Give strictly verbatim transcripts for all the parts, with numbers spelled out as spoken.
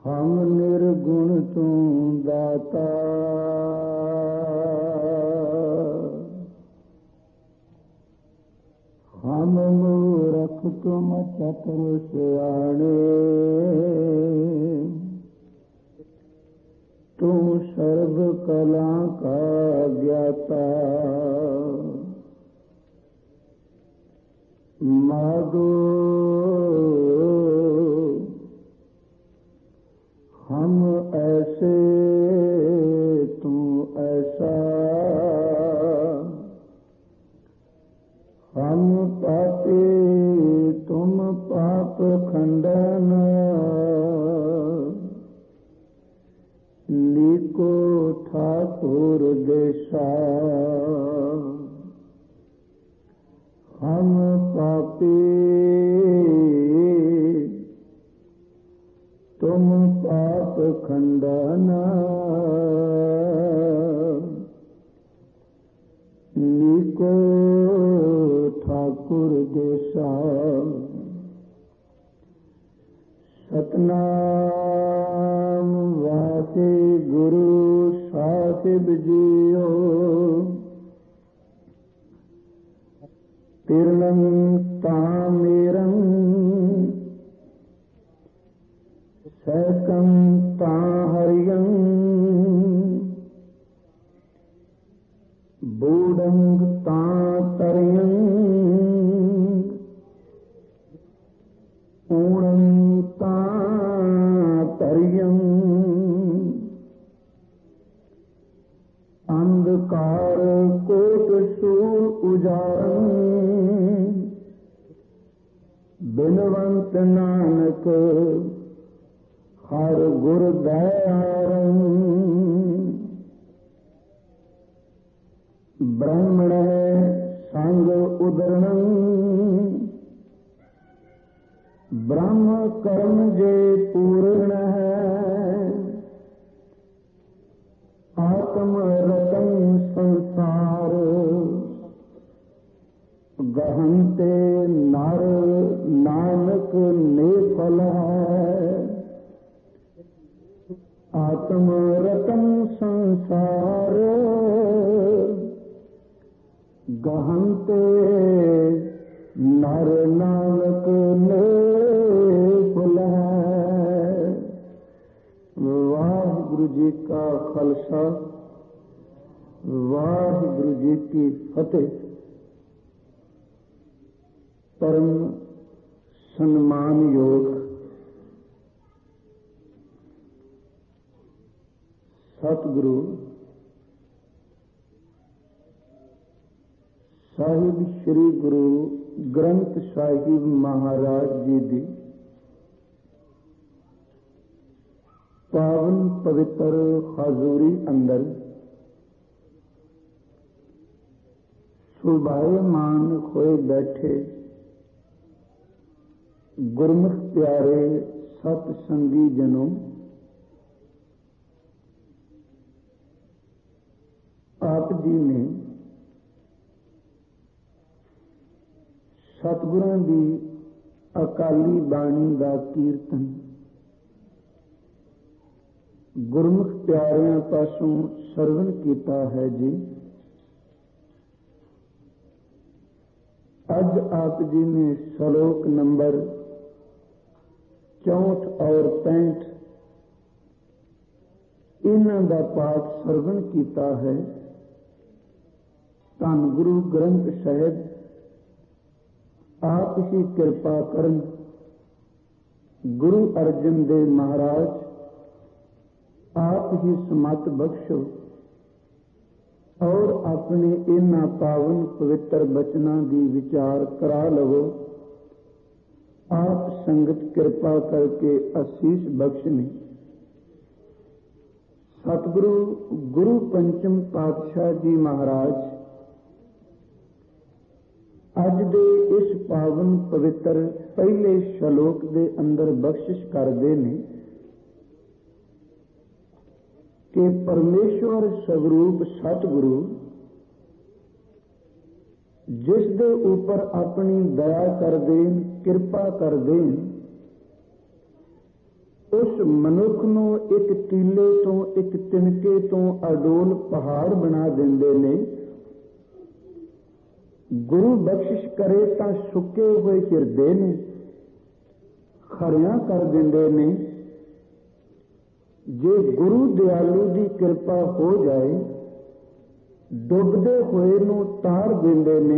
हम निर्गुण तू दाता, हम मूरख तुम चतुर सियाणे, तू सर्व कला का ज्ञाता। मागो हम ऐसे तू ऐसा, हम पापी तुम पाप खंडन, लीको ठाकुर देशा। हम पापी तुम पाप खंडना, लीको ठाकुर देशा। सतनाम वासे गुरु साहिब जियो, तिरणं तामेरं सैकं ताहर्यं, बूढ़ं तातर्यं, ऊणं तातर्यं, अंधकार कोट सूर उजारं, बिनवंत नानक हर गुर दयारं। ब्रह्मण संग उदरणं, ब्रह्म कर्म जे पूर्ण है, आत्म रतन संसार, गहनते नर नानक नेफल है। आत्म रतन संसार, गहनते नर नानक नेफल है। वाहिगुरु जी का खालसा, वाहिगुरु जी की फतेह। परम सम्मान योग सतगुरु साहिब श्री गुरु ग्रंथ साहिब महाराज जी दी पावन पवित्र हजूरी अंदर सुभायमान होए बैठे गुरमुख प्यारे सतसंगी जनों, आप जी ने सतगुਰਾਂ ਦੀ अकाली बाणी ਦਾ कीर्तन गुरमुख प्यारिਆਂ पासों ਸਰਵਣ ਕੀਤਾ है जी। आज आप जी ने श्लोक नंबर चौंठ और पैंठ इन्हां दा पाठ सरवण कीता है। धन गुरु ग्रंथ साहिब आप ही कृपा करन, गुरु अर्जन देव महाराज आप ही समत बख्शो और अपने इन्हां पावन पवित्र बचनां दी विचार करा लवो। आप संगत कृपा करके आशीष बख्शनी। सतगुरु गुरु पंचम पातशाह जी महाराज अज दे इस पावन पवित्र पहले श्लोक दे अंदर बख्शिश करदे ने कि परमेश्वर स्वरूप सतगुरु जिस दे ऊपर अपनी दया कर देन, कृपा कर देन, उस मनुख नूं एक टीले तो एक तिनके तो अडोल पहाड़ बना देंदे ने। गुरु बख्शिश करे तां सुके हुए हिरदे ने खरियां कर देंदे ने। जे गुरु दयालु की कृपा हो जाए डुबदे होए नूं तार देंदे ने।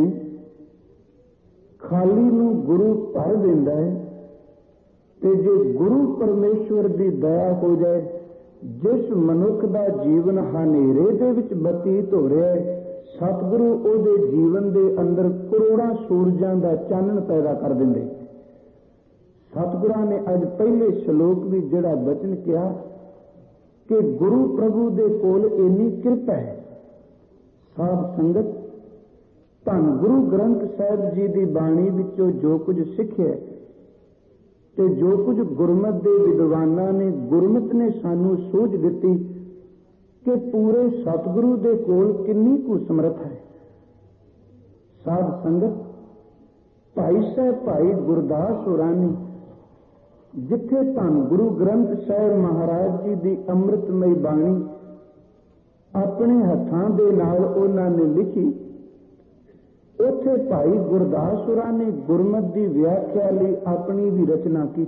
खाली नूं गुरु भर देंदा है। ते जे गुरु परमेश्वर की दया हो जाए, जिस मनुख का जीवन हनेरे दे विच बतीत हो रहा है, सतगुरु उहदे जीवन के अंदर करोड़ां सूरजां का चानण पैदा कर देंदे। सतगुरां ने अज पहले श्लोक भी जिहड़ा वचन किया कि गुरु प्रभु दे कोल इन्नी कृपा है। साध संगत, धन गुरु ग्रंथ साहिब जी की बाणी विचों जो कुछ सिੱਖਿਆ ते जो कुछ गुरमत के विद्वानां ने गुरमत ने सानू सूझ दिती कि पूरे सतगुरु दे कोल किन्नी कु समर्थ है। साध संगत, भाई साहब भाई गुरदास होरां ने जिथे धन गुरु ग्रंथ साहिब महाराज जी की अमृतमयी बाणी अपने हत्थां दे नाल उन्हां ने लिखी, उत्थे भाई गुरदास होरां ने गुरमत की व्याख्या लई अपनी भी रचना की।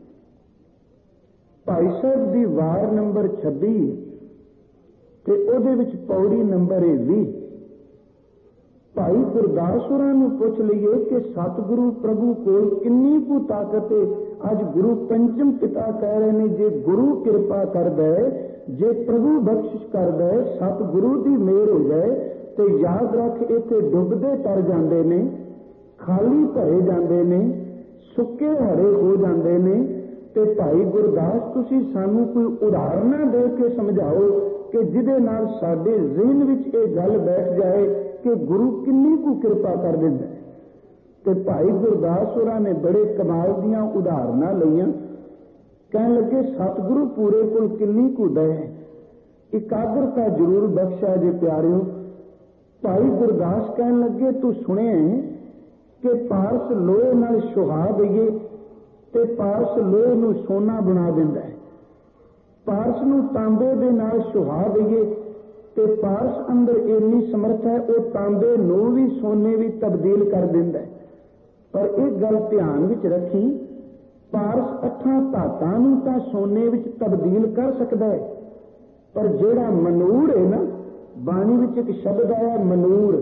भाई साहब की वार नंबर छब्बी ते उहदे विच पौड़ी नंबर है भी। भाई गुरदास होरां नूं पुछ लईए कि सतगुरु प्रभु कोल किन्नी कु ताकत है। अज गुरु पंचम पिता कह रहे हैं, जे गुरु कृपा करदा है, जे प्रभु बख्शिश करदा है, सतगुरु की मेहर हो जाए तो याद रख इत्थे डुबदे तर जांदे ने, खाली भरे जांदे ने, सुके हरे हो जांदे ने। ते भाई गुरदास, तुसी सानू कोई उदाहरण दे के समझाओ कि जिहदे नाल साडे ज़हन विच इह गल बैठ जाए कि गुरु किन्नी कु कृपा कर दिंदा है। ते भाई गुरदास होरां ने बड़े कमाल दीयां उदाहरणां लईआं। कहण लगे सतगुरु पूरे कोल किन्नी कु दया है। इकाग्रता जरूर बख्शा जे प्यारिओ। भाई गुरदास कहन लगे, तू सुने कि पारस लोहे नाल सुहा दईए ते पारस लोहे नूं सोना बना दिंदा है। पारस नूं तांबे दे नाल सुहा दईए ते पारस अंदर इन्नी समर्थ है, वो तांबे नूं भी सोने भी तब्दील कर दिंदा है। पर एक गल ध्यान विच रखी, पारस अठां धातां नूं तां सोने विच तब्दील कर सकदा है, पर जिहड़ा मनूर है ना, बाणी विच एक शब्द आया मनूर,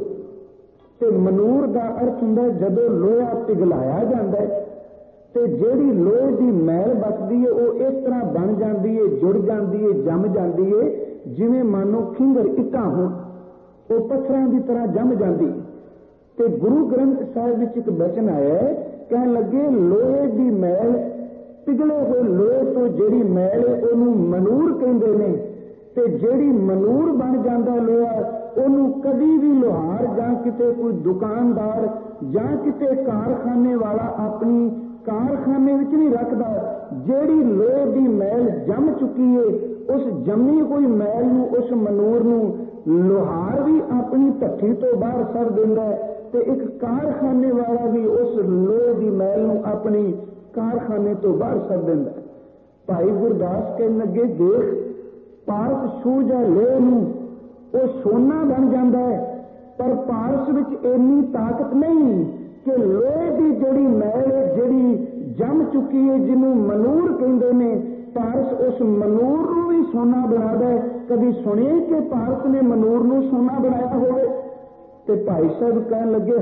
ते मनूर का अर्थ हुंदा जदों लोहा पिघलाया जाता है ते जिहड़ी लोहे की मैल बचदी है वो इस तरह बन जाती है, जुड़ जाती है, जम जाती है, जिवें मानो खिंगर इटां होण, वो पत्थरां की तरह जम जाती है। ते गुरु ग्रंथ साहिब विच एक वचन आया है, कहण लगे लोहे की मैल, पिघले हुए लोहे तो जिहड़ी मैल है उहनूं मनूर कहंदे ने। ते जिहड़ी मनूर बन जाता लोहा, उहनूं कदी भी लोहार जां किते कोई दुकानदार जां किते कारखाने वाला अपनी कारखाने विच नहीं रखदा। जिहड़ी लोहे की मैल जम चुकी है, उस जमी हुई मैल नूं, उस मनूर नूं लोहार भी अपनी भट्ठी तो बाहर सड़ दिंदा है, ते एक कारखाने वाला भी उस लोहे की मैल नूं अपनी कारखाने तो बाहर सड़ दिंदा है। भाई गुरदास कहण लगे, देख पारस छू जा लोहे नूं, वो सोना बन जाता है, पर पारस विच इन्नी ताकत नहीं कि लोहे की जिहड़ी मैल जिहड़ी जम चुकी है, जिन्हों मनूर कहंदे ने, पारस उस मनूर नूं भी सोना बना दे। कभी सुने कि पारस ने मनूर नूं सोना बनाया होवे? ते भाई साहब कहण लगे,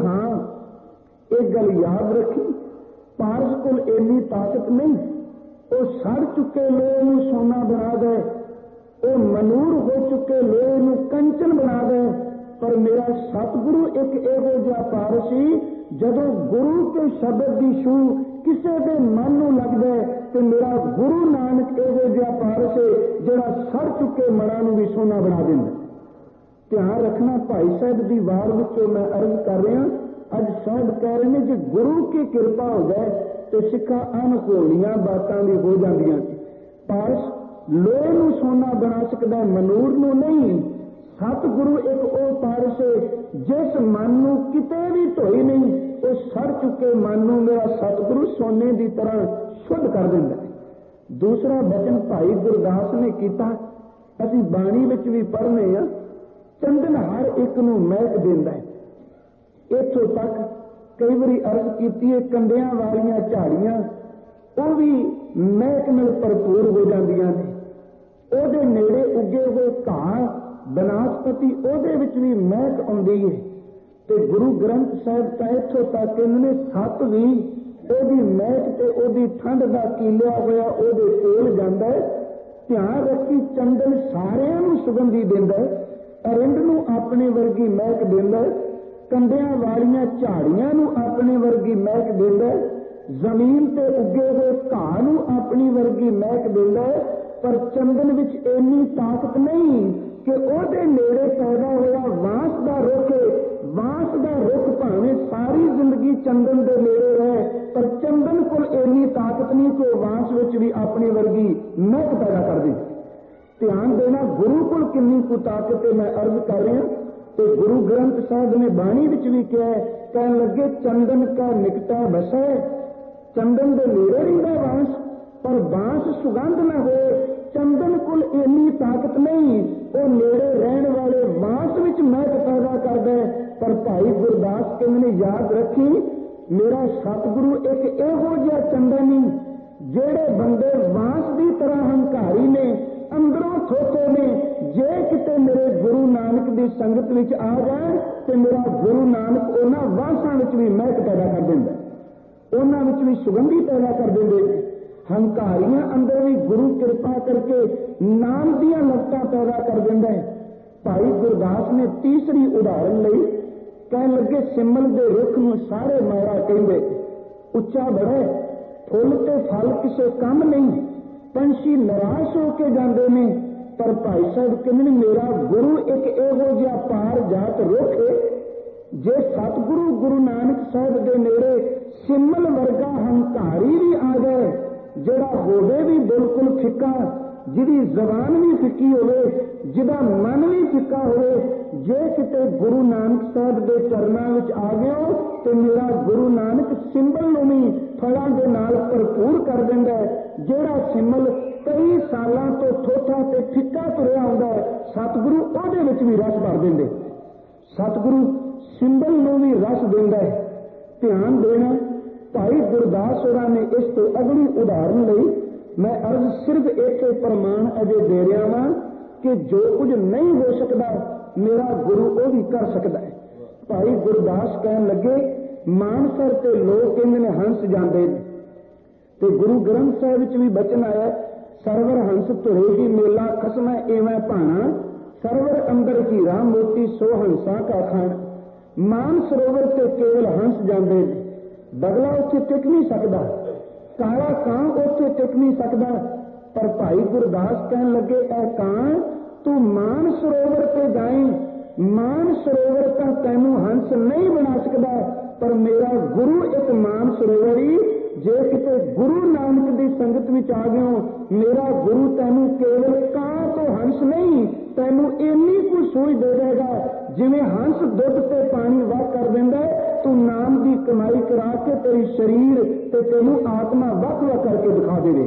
हाँ एक गल याद रखी, पारस कोल इन्नी ताकत नहीं, वो सड़ चुके लोहे नूं सोना बना दे, वो मनूर हो चुके लोहे नूं कंचन बना दे। पर मेरा सतगुरु एक इहो जिहा पारस ही, जदों गुरु के शब्द की छू किसी के मन नूं लगदा है, ते मेरा गुरु नानक इहो जिहा पारस है जिहड़ा सड़ चुके मनां नूं भी सोना बना दिंदा। ध्यान रखना, भाई साहब की वार विचों मैं अर्ज कर रहा, अज साहब कह रहे हैं, जे गुरु की कृपा हो जाए तो सिक्खा अनहोलियां बातां भी हो जांदियां। पारस लोहे नूं सोना बना सकदा, मनूर नूं नहीं। सतगुरु एक वो पारस है जिस मन नूं किते भी धोई नहीं, वो सड़ चुके मन नूं मेरा सतगुरु सोने की तरह शुद्ध कर दिंदा है। दूसरा बचन भाई गुरदास ने किया, असीं बाणी विच भी पढ़ने आ, चंदन हर एक नूं महक दिंदा है। इत्थों तक कई बारी अर्ज की है, कंडियां वालियां झाड़ियां वो भी महक नाल भरपूर हो जांदियां ने, ਉਹਦੇ नेड़े उगे हुए घाह बनस्पति ਉਹਦੇ ਵਿੱਚ भी महक आउंदी है। ਤੇ गुरु ग्रंथ साहिब ਤਾਂ ਇੱਥੋਂ तक ਕਹਿੰਦੇ ਨੇ ਸੱਪ भी ਉਹਦੀ महक ਤੇ ਉਹਦੀ ठंड ਦਾ ਕੀਲਿਆ ਹੋਇਆ ਉਹਦੇ ਕੋਲ ਜਾਂਦਾ ਹੈ। ਧਿਆਨ ਰੱਖੀ, ਚੰਦਨ ਸਾਰਿਆਂ ਨੂੰ ਸੁਗੰਧੀ ਦਿੰਦਾ ਹੈ, ਅਰਿੰਦ ਨੂੰ ਆਪਣੇ ਵਰਗੀ महक ਦਿੰਦਾ ਹੈ, ਕੰਡਿਆਂ ਵਾਲੀਆਂ ਝਾੜੀਆਂ ਨੂੰ ਆਪਣੇ ਵਰਗੀ महक ਦਿੰਦਾ ਹੈ, ਜ਼ਮੀਨ ਤੇ ਉੱਗੇ ਹੋਏ ਘਾਹ ਨੂੰ ਆਪਣੀ ਵਰਗੀ महक ਦਿੰਦਾ ਹੈ। पर चंदन विच इन्नी ताकत नहीं कि ਉਹਦੇ नेड़े पैदा होया बांस का रुख, बांस का रुख भावें सारी जिंदगी चंदन के नेड़े रहे, पर चंदन कोल इन्नी ताकत नहीं कि बांस विच भी अपनी वर्गी महक पैदा कर दे। ध्यान देना, गुरु कोल कितनी कुछ ताकत है, मैं अर्ज कर रहा। तो गुरु ग्रंथ साहिब ने बाणी विच भी कहा, कहन लगे चंदन का निकटा बसा, चंदन के नेड़े रहिंदा बांस, पर बांस सुगंध ना हो। चंदन कोल इन्नी ताकत नहीं, वो नेड़े रहने वाले बांस विच महक पैदा करदा है। पर भाई गुरदास कहंदे ने याद रखी, मेरा सतगुरु एक इहो जिहा चंदन नहीं, जेड़े बंदे बांस की तरह हंकारी ने, अंदरों थोथे ने, जे किते मेरे गुरु नानक की संगत विच आ जाए तो मेरा गुरु नानक उन्हां बांसां विच भी महक पैदा कर दिंदा, उन्हां विच भी सुगंधी पैदा कर दिंदे। हंकारियां अंदर भी गुरु कृपा करके नाम दियां लफ्तां पैदा कर दिंदा है। भाई गुरदास ने तीसरी उदाहरण लई, कहन लगे सिमल दे रुख नूं सारे मारा कहिंदे, उच्चा बड़ा फुल ते फल किसे कम नहीं, पंछी निराश होके जांदे ने, पर भाई साहब कहंदे मेरा गुरु एक इहो जिहा पार जात रुख है, जे सतगुरु गुरु नानक साहब दे नेड़े सिमल वर्गा हंकारी भी आ जाए, ਜਿਹੜਾ ਹੋਵੇ ਵੀ ਬਿਲਕੁਲ ਫਿੱਕਾ, ਜਿਹਦੀ ਜ਼ਬਾਨ ਵੀ ਫਿੱਕੀ ਹੋਵੇ, ਜਿਹਦਾ ਮਨ ਵੀ ਫਿੱਕਾ ਹੋਵੇ, ਜੇ ਕਿਤੇ ਗੁਰੂ ਨਾਨਕ ਸਾਹਿਬ ਦੇ ਚਰਨਾਂ ਵਿੱਚ ਆ ਗਿਓ ਤੇ ਮੇਰਾ ਗੁਰੂ ਨਾਨਕ ਸਿੰਬਲ ਨੂੰ ਵੀ ਫਲਾਂ ਦੇ ਨਾਲ ਭਰਪੂਰ ਕਰ ਦਿੰਦਾ ਹੈ। ਜਿਹੜਾ ਸਿੰਬਲ ਕਈ ਸਾਲਾਂ ਤੋਂ ਥੋਥਾ ਤੇ ਫਿੱਕਾ ਤੁਰਿਆ ਹੁੰਦਾ ਹੈ, ਸਤਿਗੁਰੂ ਉਹਦੇ ਵਿੱਚ ਵੀ ਰਸ ਭਰ ਦਿੰਦੇ, ਸਤਿਗੁਰੂ ਸਿੰਬਲ ਨੂੰ ਵੀ ਰਸ ਦਿੰਦਾ ਹੈ। ਧਿਆਨ ਦੇਣਾ, भाई गुरदास होरां ने इस तो अगली उदाहरण लई मैं अर्ज सिर्फ एक प्रमाण अजे दे रहा वां कि जो कुछ नहीं हो सकता मेरा गुरु वो भी कर सकता है। भाई गुरदास कहन लगे, मानसर ते लोग कहंदे ने हंस जांदे ने, ते गुरु ग्रंथ साहिब विच भी बचन आया, सरवर हंस तुरेगी मेला खसमा एवं भाना, सरवर अंदर हीरा मोती सो हंसा का खान। मान सरोवर ते केवल हंस जांदे ने, बगला उत्थे टिक नहीं सकता, काला कां उत्थे टिक नहीं सकता। पर भाई गुरदास कहन लगे, ऐ कां तू मान सरोवर पे जाए, मान सरोवर तो तैनू हंस नहीं बना सकता, पर मेरा गुरु एक मान सरोवर ही, जे किते गुरु नानक की संगत विच आ गयो, मेरा गुरु तैनू केवल कां तो हंस नहीं, तैनू इन्नी कुछ सूझ दे देगा जिवें हंस दुध ते पानी वह कर दिंदा है। तू नाम की कमाई करा के तेरी शरीर ते तेनू आत्मा वख वख करके दिखा देवे।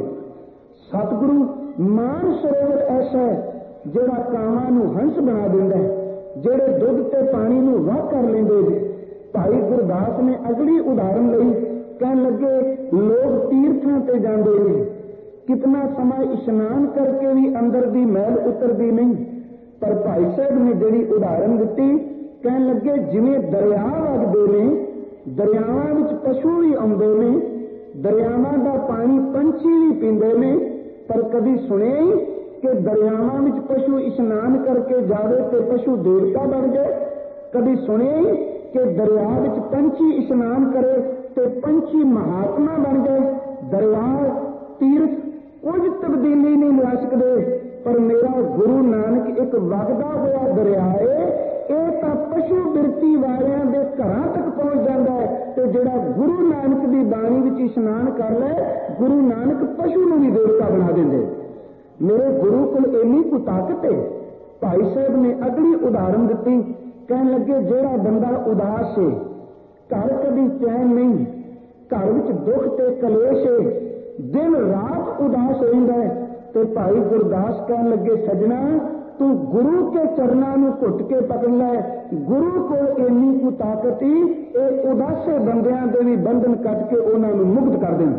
सतगुरु मान सरोवर ऐसा है जिहड़ा कावां नूं हंस बना दिंदा है, जिहड़े दुध ते पानी नूं वह कर लेंदे ने। भाई गुरदास ने अगली उदाहरण लई, कहन लगे लोग तीर्थां ते जांदे ने, कितना समय इशनान करके भी अंदर दी मैल उतरदी नहीं, पर भाई साहब ने जिहड़ी उदाहरण दित्ती, कहन लगे जिवें दरिया वगदे ने, दरियावां विच पशु भी आउंदे ने, दरियावां दा पानी पंछी भी पींदे ने, पर कभी सुनिया ही कि दरियावां विच पशु इशनान करके जावे ते पशु देवता बन जाए। कभी सुनिया ही कि दरिया विच पंछी इशनान करे ते पंछी महात्मा बन जाए। दरिया तीर्थ कुछ तब्दीली नहीं ला सकते, पर मेरा गुरु नानक एक वगदा होया दरिया है, ਇਹ ਤਾਂ ਪਸ਼ੂ ਬਿਰਤੀ ਵਾਲਿਆਂ ਦੇ ਘਰਾਂ ਤੱਕ ਪਹੁੰਚ ਜਾਂਦਾ ਹੈ। ਤੇ ਜਿਹੜਾ ਗੁਰੂ ਨਾਨਕ ਦੀ ਬਾਣੀ ਵਿੱਚ ਇਸ਼ਨਾਨ ਕਰ ਲੈ, ਗੁਰੂ ਨਾਨਕ ਪਸ਼ੂ ਨੂੰ ਵੀ ਦੇਵਤਾ ਬਣਾ ਦਿੰਦੇ। ਮੇਰੇ ਗੁਰੂ ਕੋਲ ਇੰਨੀ ਕੁ ਤਾਕਤ ਹੈ। ਭਾਈ ਸਾਹਿਬ ਨੇ ਅਗਲੀ ਉਦਾਹਰਨ ਦਿੱਤੀ, ਕਹਿਣ ਲੱਗੇ ਜਿਹੜਾ ਬੰਦਾ ਉਦਾਸ ਹੈ, ਘਰ ਕਦੀ ਚੈਨ ਨਹੀਂ, घर विच दुख ते कलेश है, दिन रात आप उदास रहिंदा है। तो भाई गुरदास कहन लगे, सजना तू गुरु के चरणों में घुट के पकड़ लै, गुरु को इन्नी को ताकत ही ये उदासे बंदियां दे भी बंधन कट के उन्होंने मुक्त कर दें।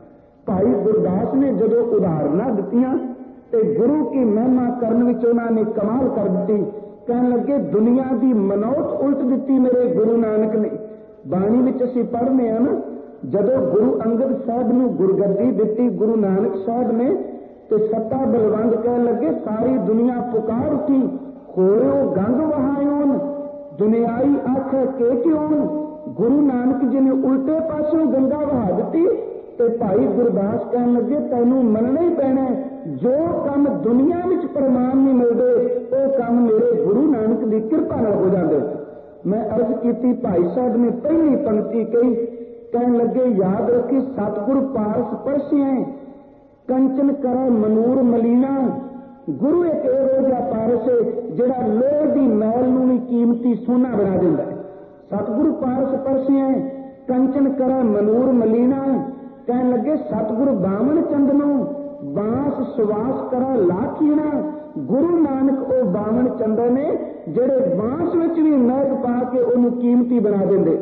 भाई गुरदास ने जो उदाहरणा दित्तियां ते गुरु की महिमा करने विच उन्होंने कमाल कर दी। कहन लगे, दुनिया की मनौत उल्ट दी मेरे गुरु नानक ने। बाणी विच असीं पढ़ने हैं ना, जदों गुरु अंगद साहब नूं गुरगद्दी दित्ती गुरु नानक साहब ने, तो सत्ता बलवंत कह लगे, सारी दुनिया पुकार उठी, होयो गंग वहायोन, दुनियाई आख के क्यों। गुरु नानक जी ने उल्टे पासों गंगा वहा दी। तो भाई गुरदास कह लगे, तैनू मनना ही पैना, जो काम दुनिया में प्रमाण नहीं मिलते वो काम मेरे गुरु नानक की कृपा नाल हो जाते। मैं अर्ज की, भाई साहब ने पहली पंक्ति कही, कह लगे, याद रखी सतगुरु पारस परसियां कंचन कर मनूर मलीना। गुरु एक एहो जिहा पारस है जिहड़ा लोहे की मैल नूं भी कीमती सोना बना दिंदा है। सतगुरु पारस परसियां कंचन कर मनूर मलीना। कहन लगे, सतगुरु बामन चंदनों बांस सुवास करा लाखीना। गुरु नानक ओ बामन चंदन ने जिहड़े बांस विच भी महक पा के उहनूं कीमती बना दिंदे।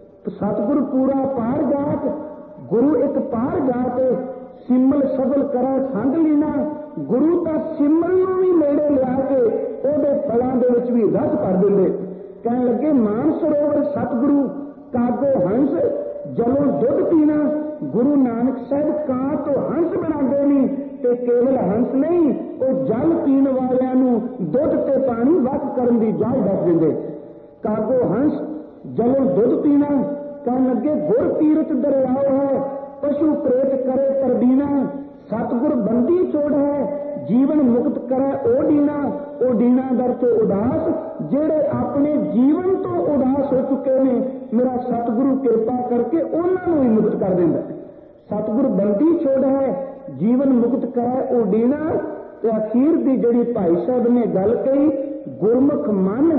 सतगुरु पूरा पार जात, गुरु एक पार जात, सिमल सबल करा संग लीना। गुरु तो सिमल नूं भी नेड़े लिया के उहदे फलां दे विच भी रस भर दिंदे। कहन लगे, मान सरोवर सतगुरु कागो हंस जलों दुध पीना। गुरु नानक साहब कां तो हंस बनाते नहीं, तो केवल हंस नहीं, वो जल पीण वालियां नूं दुध ते पानी वक करन दी जाच दस दिंदे। कागो हंस जलों दुध पीना। कहन लगे, गुर तीरथ दरियाओ है, पशु प्रेत करे परबीना। सतगुर बंदी छोड़ है, जीवन मुक्त करे ओ डीना। ओ डीना दर तो उदास, जेड़े अपने जीवन तो उदास हो चुके ने, मेरा सतगुरु कृपा करके उन्होंने ही मुक्त कर देंदा। सतगुर बंदी छोड़ है, जीवन मुक्त करे ओ डीना। ते अखीर दी जड़ी भाई साहब ने गल कही, गुरमुख मन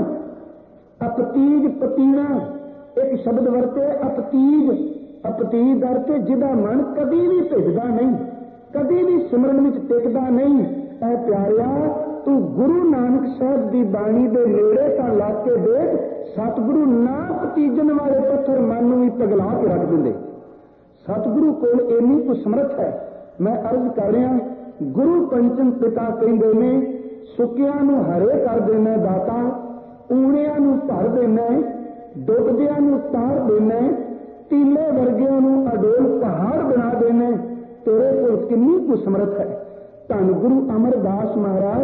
अपतीज पतीना। एक शब्द वरते अपतीज। अपतीज अर्थ जिहदा मन कभी भी भिजदा नहीं, कभी भी सिमरन विच टिकदा नहीं। ऐ प्यारिया, तू गुरु नानक साहब की बाणी दे नेड़े तां लग के देख, सतगुरु ना पतीजन वाले पत्थर मन नूं भी पिघला के रख दिंदे। सतगुरु कोल इन्नी कुछ समर्थ है। मैं अर्ज कर रहा, गुरु पंचम पिता कहंदे ने, सुकियां नूं हरे कर देना दाता, ऊणियां नूं भर देना, डुबदियां नूं तार देना, तीले वर्गियां नूं अडोल पहाड़ बना देना। तेरे कोल किन्नी कुछ समर्थ है। धन गुरु अमरदास महाराज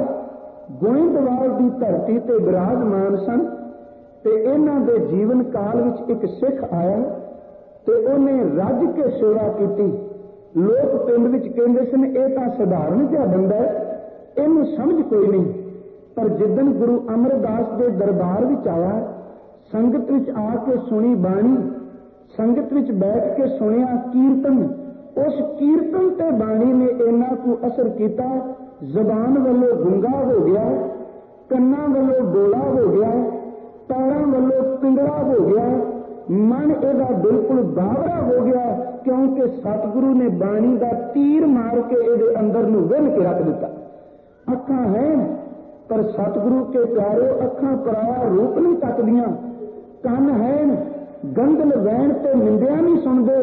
गोइंदवाल की धरती ते विराजमान सन, ते इन्हां दे जीवन काल विच एक सिख आया ते उन्हें रज के सेवा की। लोग पिंड विच कहंदे सन, इह तां सधारण जिहा बंदा है, इहनूं समझ कोई नहीं। पर जिदन गुरु अमरदास के दरबार विच आया, संगत विच आके सुनी बाणी, संगत विच बैठ के सुनिया कीर्तन, उस कीर्तन ते बाणी ने इन्ना को असर किया, जबान वालों गुंगा हो गया, कन्ना वालों डोला हो गया, पैरों वालों पिंगला हो गया, मन एदा बिल्कुल बावरा हो गया, क्योंकि सतगुरु ने बाणी का तीर मार के एदे अंदर नूं विन के रख दिता। अखां है पर सतगुरु के प्यारो अखां पराया रूप नहीं तकदियां, कन है गंदल वैन ते निंदिया नहीं सुनते,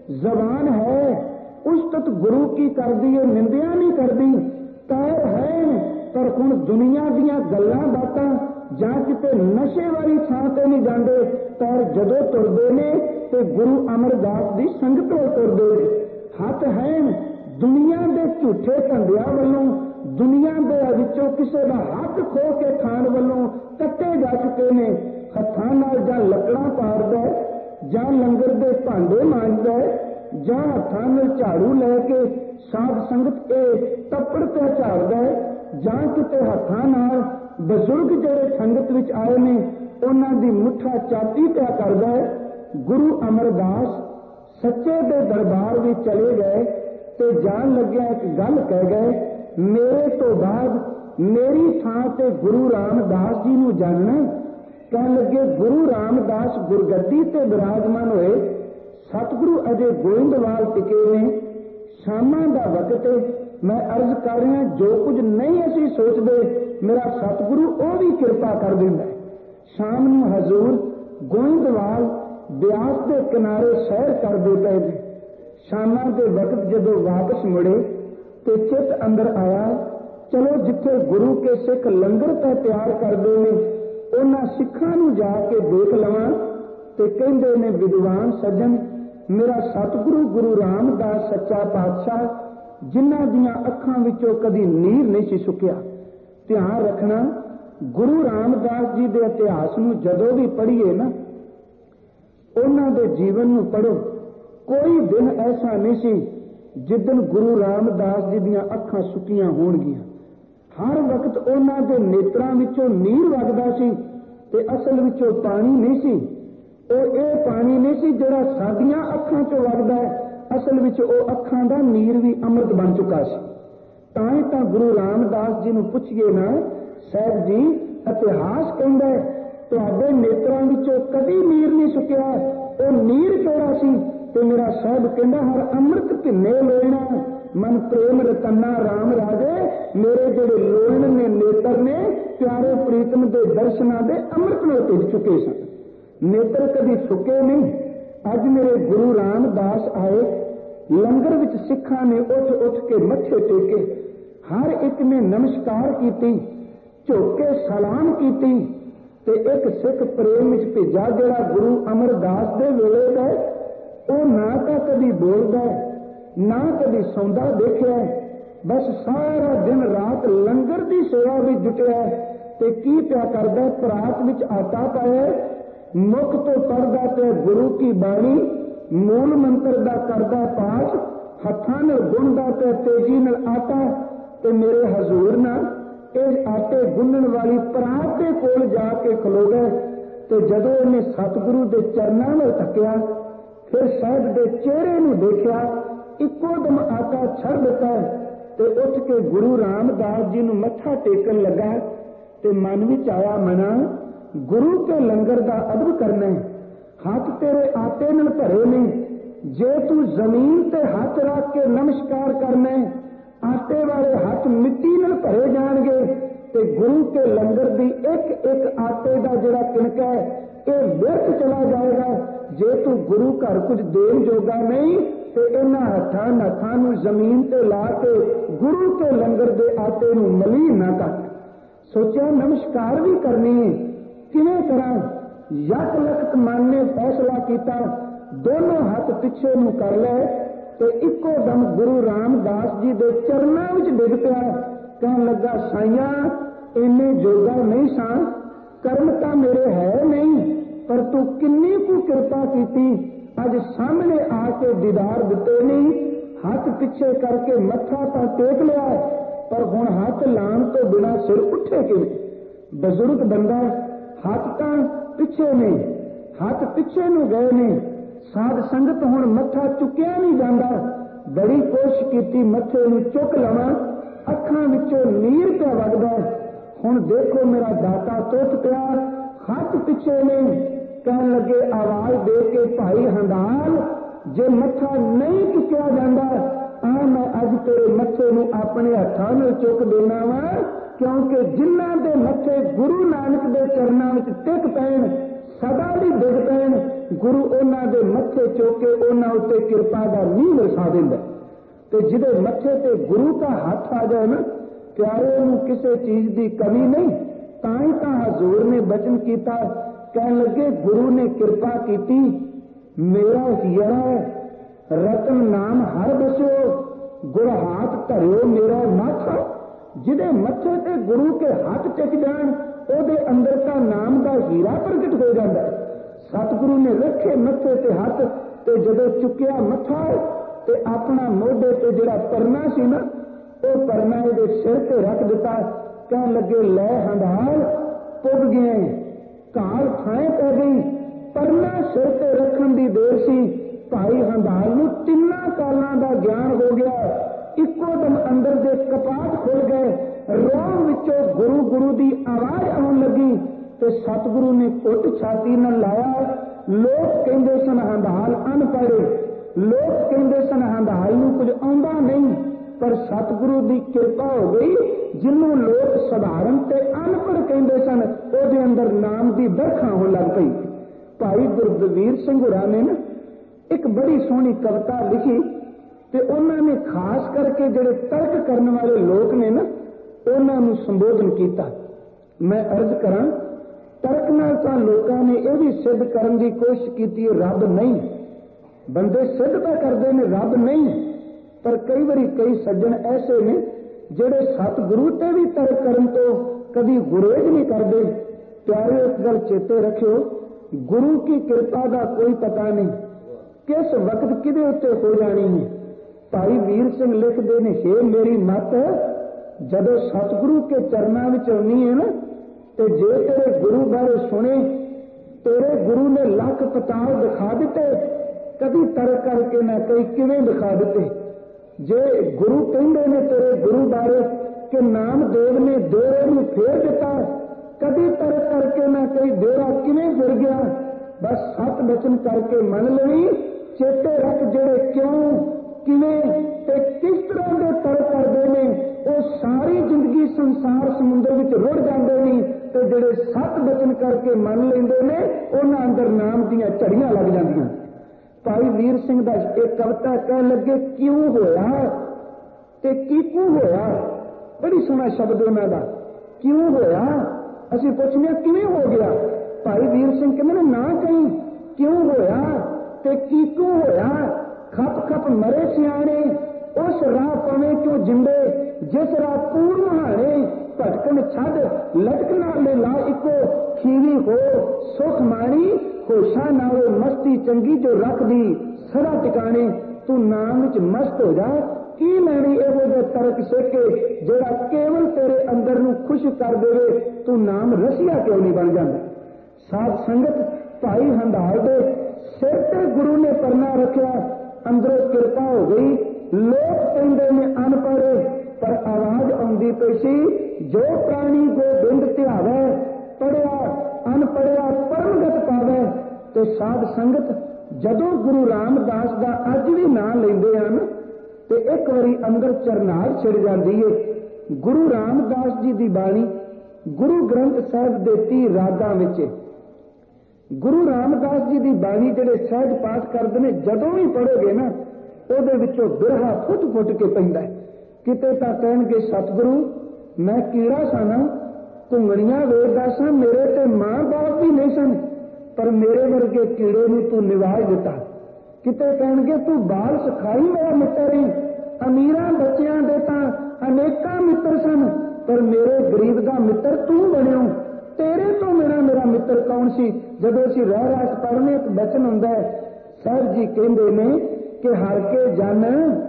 जबान है उस्तत गुरु की कर दी है निंदिया नहीं करती, पैर है पर हुण दुनिया दीयां गल्लां बातां जां किते नशे वाली थां ते नहीं जांदे, पैर जदों तुरदे ने ते गुरु अमरदास दी संगत वल तुरदे। हथ है दुनिया दे झूठे धंधिया वालों, दुनिया दे विचों किसी का हक खो के खाण वालों कट्टे जा चुके ने। हत्थां नाल जां लकड़ां पाड़दा है, जां लंगर दे भांडे मांजदा है, जां हत्थां नाल झाड़ू लैके साध संगत के तप्पड़ ते झाड़दा है, जां किते हत्थां नाल बजुर्ग जिहड़े संगत विच आए ने उन्हां दी मुठा चाटी पिया करदा है। गुरु अमरदास सच्चे दे दरबार विच चले गए ते जान लग्या एक गल कह गए, मेरे तो बाद मेरी थां ते गुरु रामदास जी नूं जानना। कह लगे गुरु रामदास गुरगद्दी ते विराजमान होए, सतगुरु अजे गोइंदवाल टिके ने, शामां दा वक्त है। मैं अर्ज कर रहा जो कुछ नहीं असीं सोचते मेरा सतगुरु वो भी किरपा कर दिंदा है। शाम नूं हजूर गोइंदवाल ब्यास के किनारे सैर करते पे ने। शामां के वक्त जदों वापस मुड़े तो चित अंदर आया चलो जिथे गुरु के सिख लंगर पे तैयार करते हैं उन्हां सिखां नूं जाके देख लवां। ते कहंदे ने विद्वान सज्जन मेरा सतगुरु गुरु रामदास सच्चा पातशाह जिन्हां दियां अखां विचों कदी नीर नहीं सी सुकिया। ध्यान रखना गुरु रामदास जी के इतिहास नूं जदों भी पढ़ीए ना उन्हां दे जीवन नूं पढ़ो कोई दिन ऐसा नहीं सी जिदन गुरु रामदास जी दियां अखां सुकियां होणगियां। हर वक्त उन्हां दे नेत्रां विचों नीर वगदा सी ते असल विचों पानी नहीं सी। ਉਹ ਇਹ ਪਾਣੀ नहीं सी ਜਿਹੜਾ ਸਾਡੀਆਂ ਅੱਖਾਂ ਚੋਂ ਵਗਦਾ ਹੈ ਅਸਲ ਵਿੱਚ ਉਹ ਅੱਖਾਂ ਦਾ ਨੀਰ ਵੀ ਅੰਮ੍ਰਿਤ ਬਣ ਚੁੱਕਾ ਸੀ। ਤਾਂ ਹੀ ਤਾਂ ਗੁਰੂ ਰਾਮਦਾਸ ਜੀ ਨੂੰ ਪੁੱਛੀਏ ਨਾ ਸਾਹਿਬ ਜੀ ਇਤਿਹਾਸ ਕਹਿੰਦਾ ਹੈ ਤੁਹਾਡੇ ਨੇਤਰਾਂ ਵਿੱਚੋਂ ਕਦੀ ਨੀਰ ਨਹੀਂ ਸੁੱਕਿਆ ਉਹ ਨੀਰ ਕਿਹੜਾ ਸੀ ਤੇ ਮੇਰਾ ਸਾਹਿਬ ਕਹਿੰਦਾ ਹਰ ਅੰਮ੍ਰਿਤ ਕਿੰਨੇ ਲੋਇਣਾ ਮਨ ਪ੍ਰੇਮ ਰਤਨਾ ਰਾਮ ਰਾਜੇ ਮੇਰੇ ਜਿਹੜੇ ਲੋਇਣ ਨੇ ਨੇਤਰ ਨੇ ਪਿਆਰੇ ਪ੍ਰੀਤਮ ਦੇ ਦਰਸ਼ਨਾਂ ਦੇ ਅੰਮ੍ਰਿਤ ਨਾਲ ਭਿੱਜ ਚੁੱਕੇ ਸਨ। नेत्र कभी सुके नहीं। अज मेरे गुरु रामदास आए लंगर विच सिखां ने उठ उठ के मत्थे टेके हर एक ने नमस्कार की झुक के सलाम की ते एक सिख प्रेम विच भेजा जिहड़ा गुरु अमरदास दे वेले दा वो ना तो कभी बोलदा ना कभी सौंदा देखिया बस सारा दिन रात लंगर की सेवा भी जुटिया ते की प्या करदा परात विच आटा पाया मुख तो पढ़दा ते गुरु की बाणी मूल मंत्र दा करदा पाठ हत्थां नाल गुणदा ते तेजी नाल आटा ते मेरे हजूर ना इस आटे गुणन वाली परात के कोल जाके खलो गए। तो जदों इन्हें सतगुरु के चरणों में तकिया फिर साहब के चेहरे नूं देखिया इको दम आटा छड़ दिता ते उठ के गुरु रामदास जी नूं मत्था टेकन लगा ते मन विच आया मना गुरु के लंगर का अदब करना है हाथ तेरे आटे नाल भरे ने जे तू जमीन ते हाथ रख के नमस्कार करना है आटे वाले हाथ मिट्टी नाल भरे जाणगे ते गुरु के लंगर की एक एक आटे का जिहड़ा किणका है ये व्यर्थ चला जाएगा। जे तू गुरु घर कुछ देन जोगा नहीं तो इन्हां हत्थां नाथां नूं जमीन ते ला के गुरु के लंगर के आटे नूं मलीन ना कर। सोचा नमस्कार भी करनी है किवें करा यक लखत मन ने फैसला किया दोनों हाथ पिछे नूं कर ले तो इको दम गुरु रामदास जी के चरणों में डिग पिया कहन लगा साइया इन्ने जोगा नहीं सा कर्म तो मेरे है नहीं पर तू किन्नी कु कृपा की अज सामने आके दीदार दिते नहीं हाथ पिछे करके मत्था तो टेक लिया पर हुण हाथ लाण तो बिना सिर उठे किवें। बजुर्ग बंदा हाथ तो पिछे ने हाथ पिछे नूं गए ने साध संगत हुण मत्था चुकिया नहीं जाता बड़ी कोशिश की मत्थे नूं चुक लवां अखां विचों नीर पिया वगदा हुण देखो मेरा दाता टुट पिया हाथ पिछे ने कहन लगे आवाज दे के भाई हंडाल जे मत्था नहीं चुकिया जाता आ मैं अज तेरे मत्थे नूं अपने हत्थां नाल चुक देना वा क्योंकि जिन्हां दे मत्थे गुरु नानक दे चरनां विच टिक पैण सदा दी डिग पैण गुरु उन्हां दे मत्थे चुक के उन्हां उत्ते किरपा दा नींह वरसा दिंदा ते जिहदे मत्थे ते गुरु का हाथ आ जाए ना प्यारे नूं किसी चीज की कमी नहीं। तां ही तां हजूर ने बचन कीता कहन लगे गुरु ने कृपा की मेरा हीरा रतन नाम हर बस्यो गुर हाथ धरियो मेरा माथा जिदे मत्थे ते गुरु के हाथ टिक जान ओदे अंदर का नाम का हीरा प्रगट हो जाता है। सतगुरु ने रखे मत्थे ते हाथ ते जदों चुकिया मत्था ते अपना मोढे ते जिहड़ा परना सी ना वो परना इहदे सिर ते रख दिता कहन लगे लै हंडाल पुग गए काल थाए पै गई परना सिर ते रखण दी देर सी भाई हंडाल नूं तिन्ना कालां दा ज्ञान हो गया इको दम अंदर दे कपाट खुल गए रोम विचों गुरु गुरु दी आवाज आउण लगी ते सतगुरु ने घुट छाती नाल लाया। लोग कहंदे सन हंडाल अनपढ़ लोग कहते सन हंधाई नूं कुछ आउंदा नहीं, पर सतगुरु की कृपा हो गई। जिन्हों लोग साधारण ते अनपढ़ कहते सन ਉਹਦੇ अंदर नाम की बरखा होने लग पई। भाई गुरदवीर सिंह होरां ने ना एक बड़ी सोहनी कविता लिखी ते उन्होंने खास करके जिहड़े तर्क करने वाले लोग ने ना उन्होंने संबोधन किया। मैं अर्ज करां, तर्क नाल तां लोकां ने यह भी सिद्ध करने की कोशिश की रब नहीं, बंदे सिद्ध तो करते हैं रब नहीं, पर कई बारी कई सज्जन ऐसे ने जिहड़े सतगुरु ते भी तर्क करन तो कभी गुरेज नहीं करते। प्यारे एक गल चेते रखियो, गुरु की कृपा का कोई पता नहीं किस वक्त किदे उत्ते हो जानी है। भाई वीर सिंह लिखते ने, हे मेरी मत जदों सतगुरु के चरणों में आउनी है ना, तो जे तेरे गुरु बारे सुने, तेरे गुरु ने लख पताल दिखा दिते, कभी तर्क करके ना कई किवें दिखा दिते। जे गुरु कहते ने तेरे गुरु बारे कि नामदेव ने डेरे में फेर दिता, कभी तर्क करके ना कई डेरा किवें फिर गया। बस सत बचन करके मन लवी, चेते रख जेड़े क्यों किवें ते किस तरह के तर्क करते हैं वो सारी जिंदगी संसार समुद्र में रुड़ जाते हैं, तो जेड़े सत बचन करके मन लेंदे ने उन्हां अंदर नाम दीयां झड़ियां लग जांदियां। भाई वीर सिंह दा एक कविता कह लगे, क्यों होया ते कीकू होया। बड़ी सोहना शब्द उन्हां दा, क्यों होया। असीं पुछने किवें हो गया। भाई वीर सिंह कहंदे ना कहीं क्यों होया ते कीकू होया। खप खप मरे सियाणे उस राह पवे क्यों जिंदे, जिस राह पूर महाने भटकन छड़ लटकना ले ला इको खीवी हो सुख माणी होशा नालों मस्ती चंगी जो रख दी सदा टिकाने। तू नाम विच मस्त हो जा, की लैनी इहो जिहा तर्क सिके जिहड़ा केवल तेरे अंदर नूं खुश कर देवे। तू नाम रसिया क्यों नहीं बन जांदा। साध संगत भाई हंधाल दे सिर ते गुरु ने परना रखिया, अंदरों कृपा हो गई। लोग कहते ने अनपढ़, पर आवाज आउंदी पई सी, जो प्राणी गोबिंद ध्यावे, पढ़िया अनपढ़िया परमगत पावे। तो साध संगत जदों गुरु रामदास का अज भी नाम लेंदे हन तो एक बारी अंदर चरनार छिड़ जाती है। गुरु रामदास जी की बाणी गुरु ग्रंथ साहिब दे तीह रागां विच, गुरु रामदास जी की बाणी जिहड़े सहज पाठ करते हैं, जदों भी पढ़ोगे ना ਉਹਦੇ ਵਿੱਚੋਂ ਬਿਰਹਾ ਫੁੱਟ ਫੁੱਟ ਕੇ ਪੈਂਦਾ ਹੈ। ਕਿਤੇ ਤਾਂ ਕਹਿਣਗੇ ਸਤਿਗੁਰੂ ਮੈਂ ਕੀੜਾ ਸਾਂ, ਘੁੰਗਣੀਆਂ ਵੇਖਦਾ ਸਾਂ, ਮੇਰੇ ਤੇ ਮਾਂ ਬਾਪ ਵੀ ਨਹੀਂ ਸਨ, ਪਰ ਮੇਰੇ ਵਰਗੇ ਕੀੜੇ ਨੂੰ ਤੂੰ ਨਿਵਾਜ ਦਿੱਤਾ। ਕਿਤੇ ਕਹਿਣਗੇ ਤੂੰ ਬਾਲ ਸਿਖਾਈ ਮੇਰਾ ਮਿੱਤਰ ਹੀ, ਅਮੀਰਾਂ ਬੱਚਿਆਂ ਦੇ ਤਾਂ ਅਨੇਕਾਂ ਮਿੱਤਰ ਸਨ, ਪਰ ਮੇਰੇ ਗਰੀਬ ਦਾ ਮਿੱਤਰ ਤੂੰ ਬਣਿਓ। ਤੇਰੇ ਤੋਂ ਮੇਰਾ ਮੇਰਾ ਮਿੱਤਰ ਕੌਣ ਸੀ। ਜਦੋਂ ਅਸੀਂ ਰਹਿ ਰਾਤ ਪੜ੍ਹਨੇ ਇੱਕ ਬਚਨ ਹੁੰਦਾ ਹੈ, ਸਾਹਿਬ ਜੀ ਕਹਿੰਦੇ ਨੇ कि हर के जन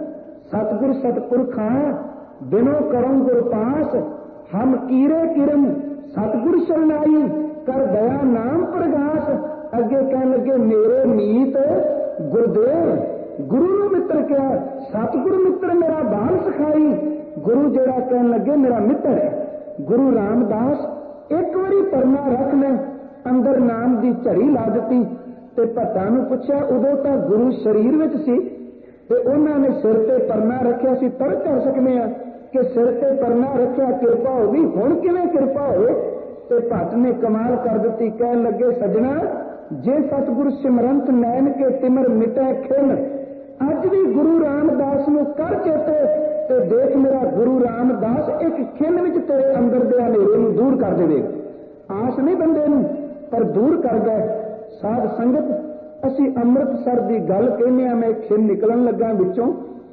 सतगुर सतपुरखा बिनो करो गुर पास, हम कीरे किरम सतगुर शरणाई कर दया नाम प्रगास। अगे कह लगे मेरे मीत गुरदेव, गुरु ने मित्र क्या, सतगुर मित्र मेरा बाल सिखाई। गुरु जेड़ा कह लगे मेरा मित्र है। गुरु रामदास एक बारी परना रख ले, अंदर नाम की झड़ी ला दी। ते भट्टां नूं पुछया, उदों तां गुरु शरीर विच सी ते उन्हां ने सिर ते परना रखिया सी। तर्क कर सकने आ कि सिर ते परना रखिया कृपा हो गई, हुण किवें कृपा होवे। ते भट्ट ने कमाल कर दित्ती, कहण लगे सजना जे सतगुर सिमरंत नैन के तिमर मिटै खिन, अज भी गुरु रामदास नूं कर चेते ते देख मेरा गुरु रामदास एक खिन विच तेरे अंदर दे हनेरे नूं दूर कर देवेगा। आस नहीं बंदे नूं पर दूर कर गए। साध संगत असी अमृतसर की गल कहने, मैं खिन निकलन लगा विचों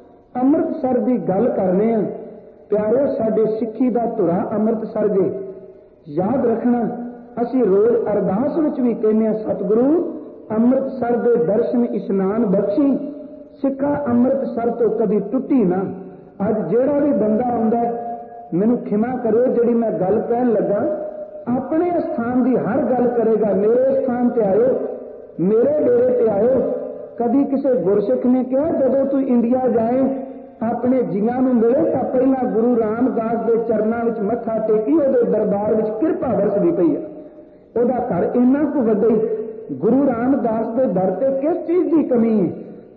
अमृतसर की गल करने। प्यारे साडे सिक्खी का धुरा अमृतसर जे याद रखना। असी रोज अरदास विच भी कहने, सतगुरु अमृतसर के दर्शन इशनान बख्शी, सिखा अमृतसर तो कभी टुटी ना। अज जेड़ा भी बंदा आउंदा मैनूं खिमा करो जिहड़ी मैं गल कहन लगा, अपने स्थान की हर गल करेगा। मेरे स्थान ते आयो, मेरे डेरे ते आयो। कभी किसी गुरसिख ने कहा जदों तू इंडिया जाए अपने जियां नूं मिले तां पहला गुरु रामदास के चरणों में मत्था टेकी, उहदे दरबार में कृपा वरसदी पई है। उहदा घर इन्ना कु वड्डा, गुरु रामदास के दर ते किस चीज़ की कमी है।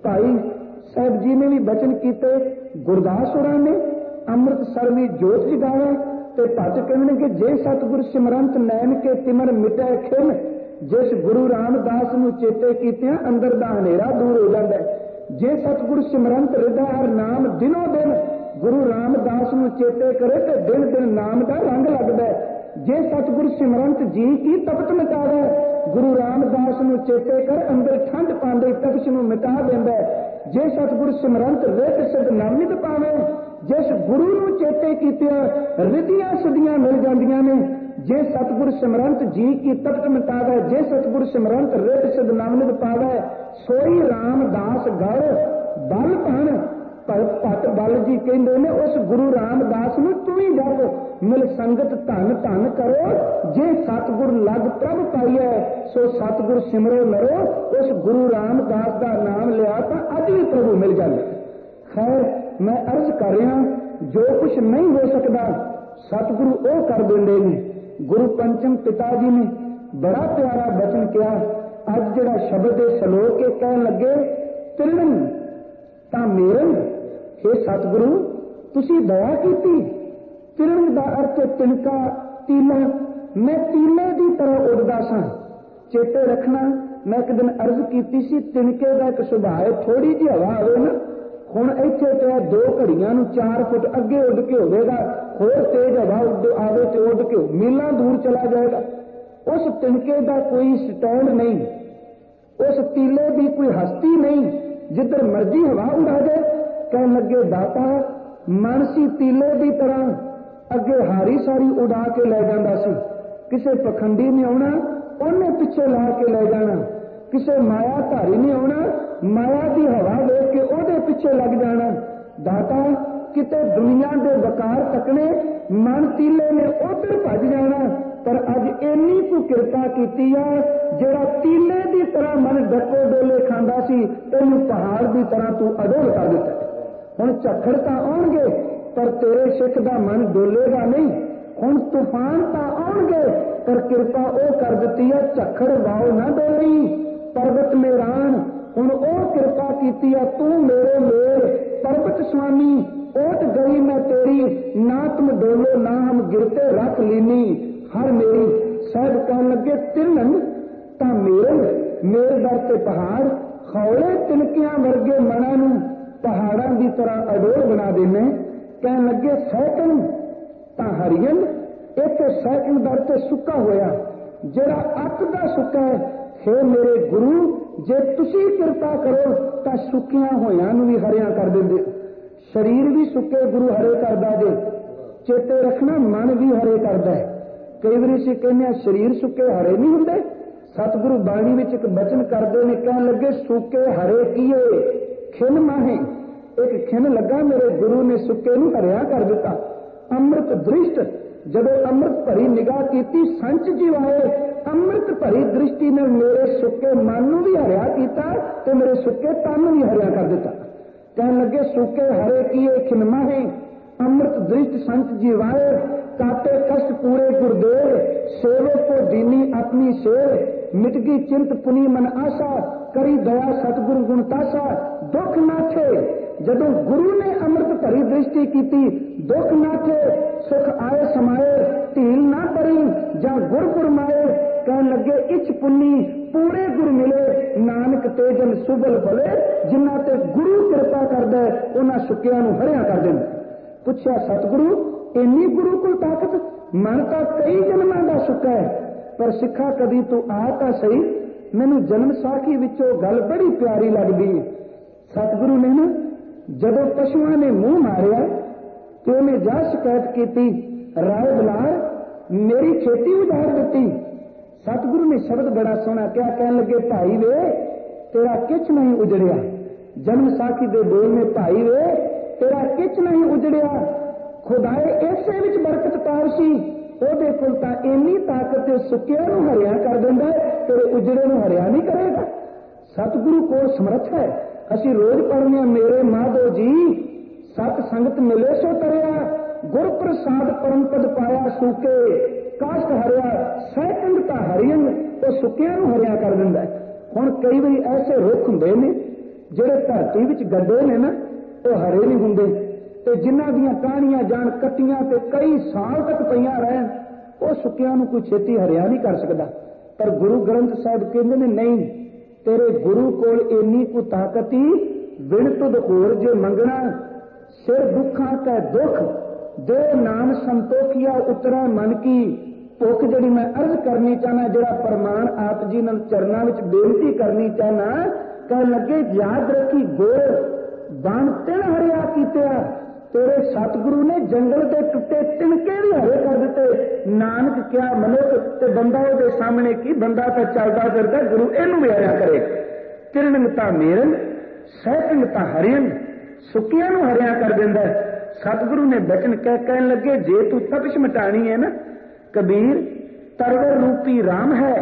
भाई साहब जी ने भी बचन किए, गुरदास होरां ने अमृतसर भी जोत जगावे ते भट कहणगे जे सतगुर सिमरंत नैन के तिमर मिटै खिन, जिस गुरु रामदास नूं चेते कीतियां अंदर दा हनेरा दूर हो जांदा है। जे सतगुर सिमरंत रिदा हर नाम दिनों दिन गुरु रामदास नूं चेते करे ते दिन दिन नाम दा रंग लगदा है। जे सतगुर सिमरंत जी की तपत मिटावे, गुरु रामदास नूं चेते कर अंदर ठंड पांदे तपश नूं मिटा देंदा है। जे सतगुर सिमरंत रित सिद्ध नवनित पावे, जिस गुरु नूं चेते कीतियां रिधियां सिद्धियां मिल जांदियां ने। जे सतगुर सिमरंत जी की तपत मिटावे, जे सतगुर सिमरंत रित सिद्ध नवनित पावे, सोई रामदास गढ़ बल भण। भट बल जी कहते ने उस गुरु रामदास नूं तू ही जप मिल संगत धन धन करो। जे सतगुर लग प्रभ पाइए सो सतगुर सिमरो नरो। उस गुरु रामदास का नाम लिया तो अज भी प्रभु मिल जाए। खैर मैं अर्ज कर रहा, जो कुछ नहीं हो सकता सतगुरु वो कर देंगे ने। गुरु पंचम पिता जी ने बड़ा प्यारा बचन किया। अज जिहड़ा शब्द दे सलोक के कह लगे तिलन तां मेरन, हे सतगुरु तुसी दया कीती। तिलन दा अर्थ तिनका तीला, मैं तीले की तरह उड़दा सां। चेते रखना मैं एक दिन अर्ज की सी, तिनके का एक सुभाव थोड़ी जी हवा आवे ना, हुण इत्थे पिया दो घड़ियां नूं चार फुट अगे उड़ के होवेगा, होर तेज हवा आवे तो उड़ के मीलां दूर चला जाएगा। उस तिनके का कोई स्टैंड नहीं, उस तीले की कोई हस्ती नहीं, जिधर मर्जी हवा उड़ा जाए। कह लगे दाता मानसी तीले की तरह अगे हारी सारी उड़ा के ले जाता सी। किसी पखंडी ने आना उन्हें पिछे ला के ले जाना, किसी माया धारी ने आना माया की हवा देख के ओदे पिछे लग जाना। दाता किते दुनिया के वकार तकने मन तीले ने उधर भज जाना, पर अज इन्नी तू कृपा की जिहड़ा तीले की तरह मन डको डोले खांदा सी, इहनूं पहाड़ की तरह तू अडोल कर दिता। हुण झक्खड़ तां आउणगे पर तेरे सिख दा मन डोलेगा नहीं। हुण तूफान तां आउणगे पर कृपा ओ कर दित्ती है झक्खड़ वाओ ना डोली। पर्वत मेरान हुण ओ कृपा कीती है तू मेरे मेल। पर्वत स्वामी ओट गई मैं तेरी, ना तुम डोलो ना हम गिरते रख लीनी। हर मेरी साहब कह लगे तिरन तां मेरन, मेरे दर ते पहाड़ खौले तिनकियां वर्गे मना नूं पहाड़ों की तरह अडोल बना देने। कह लगे सैकन तां हरियन, एक सैकन दर ते सुक्का होया जिहड़ा अक दा सुक्का है। हे मेरे गुरु जे तुसी कृपा करो तां सुक्कियां होयां नूं भी हरियां कर देंदे। शरीर भी सुके गुरु हरे करदा जे, चेते रखना मन भी हरे करदा है। कई बार असीं कहने शरीर सुके हरे नहीं हुंदे। सतगुरु बाणी विच एक बचन करदे ने, कह लगे सुके हरे कीए खिन माहे। एक खिन लगा मेरे गुरु ने सुके नूं हरिया कर दिता। अमृत दृष्ट जदों अमृत भरी निगाह की संच जीवाए, अमृत भरी दृष्टि ने मेरे सुके मन नूं भी हरिया किया ते मेरे सुके तन नूं भी हरिया कर दिता। कह लगे सुके हरे किए खिन माहे, अमृत दृष्ट संच जीवाए। काटे कष्ट पूरे गुरुदेव, सेवक को दीनी अपनी सेव। मिट गई चिंत पुनी मन आशा, करी दया सतगुरु गुण तासा। दुख नाथे जदों गुरु ने अमृत भरी दृष्टि की, दुख नाथे सुख आए समाए। ढील ना परी जा गुर गुरमाए, कह लगे इच पुन्नी पूरे गुरु मिले। नानक तेजन सुबल भले, जिन्ना ते गुरु कृपा करदा उन्हां सुकियां नूं हरिया कर दिंदा। पुछया सतगुरु इन्नी गुरु को ताकत, मन तो कई जन्मां दा सुक्का है, पर सिखा कदी तू आ तां सही। मैनू जन्म साखी विचों गल बड़ी प्यारी लगदी है। सतगुरु ने ना जदों पशुआं ने मूँह मारिया तो उन्हें जा शिकायत की, राय बलार मेरी खेती उजाड़ दी। सतगुरु ने शब्द बड़ा सोहना क्या कह लगे, भाई वे तेरा किच नहीं उजड़िया। जन्म साखी दे बोल में भाई वे तेरा किच नहीं उजड़िया। खुदाए इसे विच बरकत पावसी, ओदे कोल तां इन्नी ताकत सुकिया नूं हरिया कर दिंदा है, तेरे उजड़े नूं हरिया नहीं करेगा। सतगुरु कोल समर्थ है। असीं रोज पढ़ने मेरे माधो जी सत संगत मिले सो तरिया, गुर प्रसाद परम पद पाया सूके। कास्ट हरिया सैकंड तां हरियन तो सुकिया नूं हरिया कर दिंदा है। हुण कई वारी ऐसे रुख हुंदे ने ਜਿਹੜੇ ਧਰਤੀ ਵਿੱਚ ਗੱਡੇ ਨੇ ਨਾ ਉਹ ਹਰੇ ਨਹੀਂ ਹੁੰਦੇ, ਤੇ ਜਿਨ੍ਹਾਂ ਦੀਆਂ ਟਾਹਣੀਆਂ ਜਾਣ ਕੱਟੀਆਂ ਤੇ ਕਈ ਸਾਲ ਤੱਕ ਪਈਆਂ ਰਹਿਣ, ਉਹ ਸੁੱਕਿਆਂ ਨੂੰ ਕੋਈ ਛੇਤੀ ਹਰਿਆ ਨਹੀਂ ਕਰ ਸਕਦਾ। ਪਰ ਗੁਰੂ ਗ੍ਰੰਥ ਸਾਹਿਬ ਕਹਿੰਦੇ ਨੇ ਨਹੀਂ, ਤੇਰੇ ਗੁਰੂ ਕੋਲ ਇੰਨੀ ਕੁ ਤਾਕਤ ਹੀ, ਬਿਨ ਤੁਧ ਹੋਰ ਜੇ ਮੰਗਣਾ, ਸਿਰ ਦੁੱਖਾਂ ਕੈ ਦੁੱਖ ਦੇ ਨਾਮ ਸੰਤੋਖਿਆ ਉਤਰੈ ਮਨ ਕੀ। ਭੁੱਖ ਜਿਹੜੀ ਮੈਂ ਅਰਜ਼ ਕਰਨੀ ਚਾਹਨਾ, ਜਿਹੜਾ ਪ੍ਰਮਾਣ ਆਪ ਜੀ ਨਾਲ ਚਰਨਾਂ ਵਿੱਚ ਬੇਨਤੀ ਕਰਨੀ ਚਾਹਨਾ, ਕਹਿ ਲੱਗੇ ਯਾਦ ਰੱਖੀ ਗੋਰ ਬਣ ਤਿਣ ਹਰਿਆ ਕੀਤਿਆ। ਤੇਰੇ ਸਤਿਗੁਰੂ ਨੇ ਜੰਗਲ ਦੇ ਟੁੱਟੇ ਤਿਣਕੇ ਵੀ ਹਰੇ ਕਰ ਦਿੱਤੇ। ਨਾਨਕ ਕਿਆ ਮਨੁੱਖ ਤੇ ਬੰਦਾ ਉਹਦੇ ਸਾਹਮਣੇ ਕੀ, ਬੰਦਾ ਤਾਂ ਚੱਲਦਾ ਫਿਰਦਾ, ਗੁਰੂ ਇਹਨੂੰ ਵੀ ਹਰਿਆ ਕਰੇ। ਤਿਰਨਿਮਤਾ ਮੇਰਨ ਸਹਿਤਨਿਮਤਾ ਹਰਿਅਨ, ਸੁੱਕਿਆਂ ਨੂੰ ਹਰਿਆ ਕਰ ਦਿੰਦਾ। ਸਤਿਗੁਰੂ ਨੇ ਬਚਨ ਕਹਿ ਕਹਿਣ ਲੱਗੇ ਜੇ ਤੂੰ ਤਪਸ਼ ਮਿਟਾਣੀ ਹੈ ਨਾ ਕਬੀਰ, ਤਰਵਰ ਰੂਪੀ ਰਾਮ ਹੈ।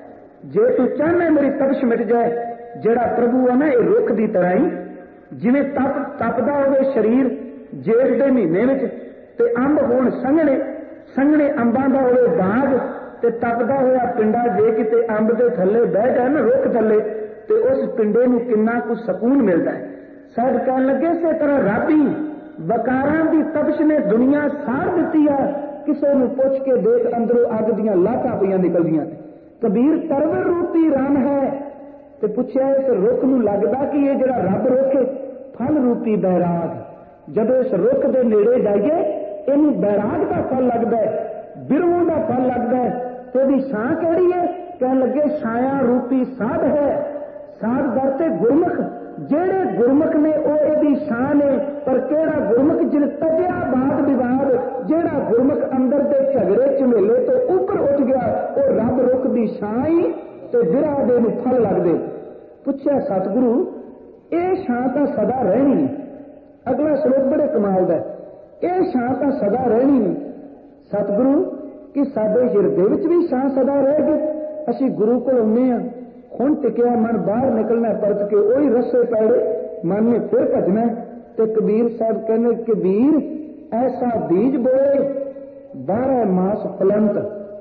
ਜੇ ਤੂੰ ਚਾਹਨਾ ਮੇਰੀ ਤਪਸ਼ ਮਿਟ ਜਾਏ, ਜਿਹੜਾ ਪ੍ਰਭੂ ਹੈ ਨਾ ਇਹ ਰੁੱਖ ਦੀ ਤਰ੍ਹਾਂ ਹੀ, ਜਿਵੇਂ ਤਪ ਤਪਦਾ ਹੋਵੇ ਸਰੀਰ ਜੇਠ ਦੇ ਮਹੀਨੇ ਵਿੱਚ, ਤੇ ਅੰਬ ਹੋਣ ਸੰਘਣੇ, ਸੰਘਣੇ ਅੰਬਾਂ ਦਾ ਹੋਵੇ ਬਾਗ, ਤੇ ਤਪਦਾ ਹੋਇਆ ਪਿੰਡਾ ਜੇ ਕਿਤੇ ਅੰਬ ਦੇ ਥੱਲੇ ਬਹਿ ਜਾਏ ਨਾ ਰੁੱਖ ਥੱਲੇ, ਤੇ ਉਸ ਪਿੰਡੇ ਨੂੰ ਕਿੰਨਾ ਕੁ ਸਕੂਨ ਮਿਲਦਾ ਹੈ। ਸਾਹਿਬ ਕਹਿਣ ਲੱਗੇ ਇਸੇ ਤਰ੍ਹਾਂ ਰਾਬੀ ਵਕਾਰਾਂ ਦੀ ਤਪਸ਼ ਨੇ ਦੁਨੀਆ ਸਾੜ ਦਿੱਤੀ ਆ। ਕਿਸੇ ਨੂੰ ਪੁੱਛ ਕੇ ਦੇਖ ਅੰਦਰੋਂ ਅੱਗ ਦੀਆਂ ਲਾਟਾਂ ਪਈਆਂ ਨਿਕਲਦੀਆਂ ਨੇ। ਕਬੀਰ ਤਰਵਰ ਰੂਪੀ ਰਾਮ ਹੈ, ਤੇ ਪੁੱਛਿਆ ਇਸ ਰੁੱਖ ਨੂੰ ਲੱਗਦਾ ਕਿ ਇਹ ਜਿਹੜਾ ਰੱਬ ਰੁੱਖ ਫਲ ਰੂਪੀ ਬੈਰਾਗ, ਜਦੋਂ ਇਸ ਰੁੱਖ ਦੇ ਨੇੜੇ ਜਾਈਏ ਇਹਨੂੰ ਬੈਰਾਗ ਦਾ ਫਲ ਲੱਗਦਾ ਹੈ, ਬਿਰਹੋਂ ਦਾ ਫਲ ਲੱਗਦਾ ਹੈ। ਤੇ ਇਹਦੀ ਛਾਂ ਕਿਹੜੀ ਹੈ? ਕਹਿਣ ਲੱਗੇ ਛਾਇਆ ਰੂਪੀ ਸਾਧ ਹੈ। ਸਾਧ ਦਰ ਤੇ ਗੁਰਮੁਖ, ਜਿਹੜੇ ਗੁਰਮੁਖ ਨੇ ਉਹ ਇਹਦੀ ਛਾਂ ਨੇ। ਪਰ ਕਿਹੜਾ ਗੁਰਮੁਖ ਜਿਨ ਤਜਿਆ ਬਾਦ ਵਿਵਾਦ, ਜਿਹੜਾ ਗੁਰਮੁਖ ਅੰਦਰ ਦੇ ਝਗੜੇ ਝਮੇਲੇ ਤੋਂ ਉੱਪਰ ਉੱਠ ਗਿਆ, ਉਹ ਰੱਬ ਰੁੱਖ ਦੀ ਛਾਂ ਹੀ ਤੇ ਬਿਰਹਾ ਦੇ ਨੂੰ ਫਲ ਲੱਗਦੇ। ਪੁੱਛਿਆ ਸਤਿਗੁਰੂ ਇਹ ਛਾਂ ਤਾਂ ਸਦਾ ਰਹਿਣੀ ਹੈ। ਅਗਲਾ ਸ਼ਲੋਕ ਬੜੇ ਕਮਾਲ ਦਾ, ਇਹ ਛਾਂ ਤਾਂ ਸਦਾ ਰਹਿਣੀ ਹੈ। ਸਤਿਗੁਰੂ ਕਿ ਸਾਡੇ ਹਿਰਦੇ ਵਿੱਚ ਵੀ ਛਾਂ ਸਦਾ ਰਹੇਗੀ। ਅਸੀਂ ਗੁਰੂ ਕੋਲ ਆਉਂਦੇ ਹਾਂ, ਹੁਣ ਟਿਕਿਆ ਮਨ ਬਾਹਰ ਨਿਕਲਣਾ ਪਰਤ ਕੇ ਉਹੀ ਰਸੇ ਪੈੜੇ, ਮਨ ਨੇ ਫਿਰ ਭਜਣਾ। ਤੇ ਕਬੀਰ ਸਾਹਿਬ ਕਹਿੰਦੇ ਕਬੀਰ ਐਸਾ ਬੀਜ ਬੋਏ ਬਾਰਹ ਮਾਸ ਫਲੰਤ।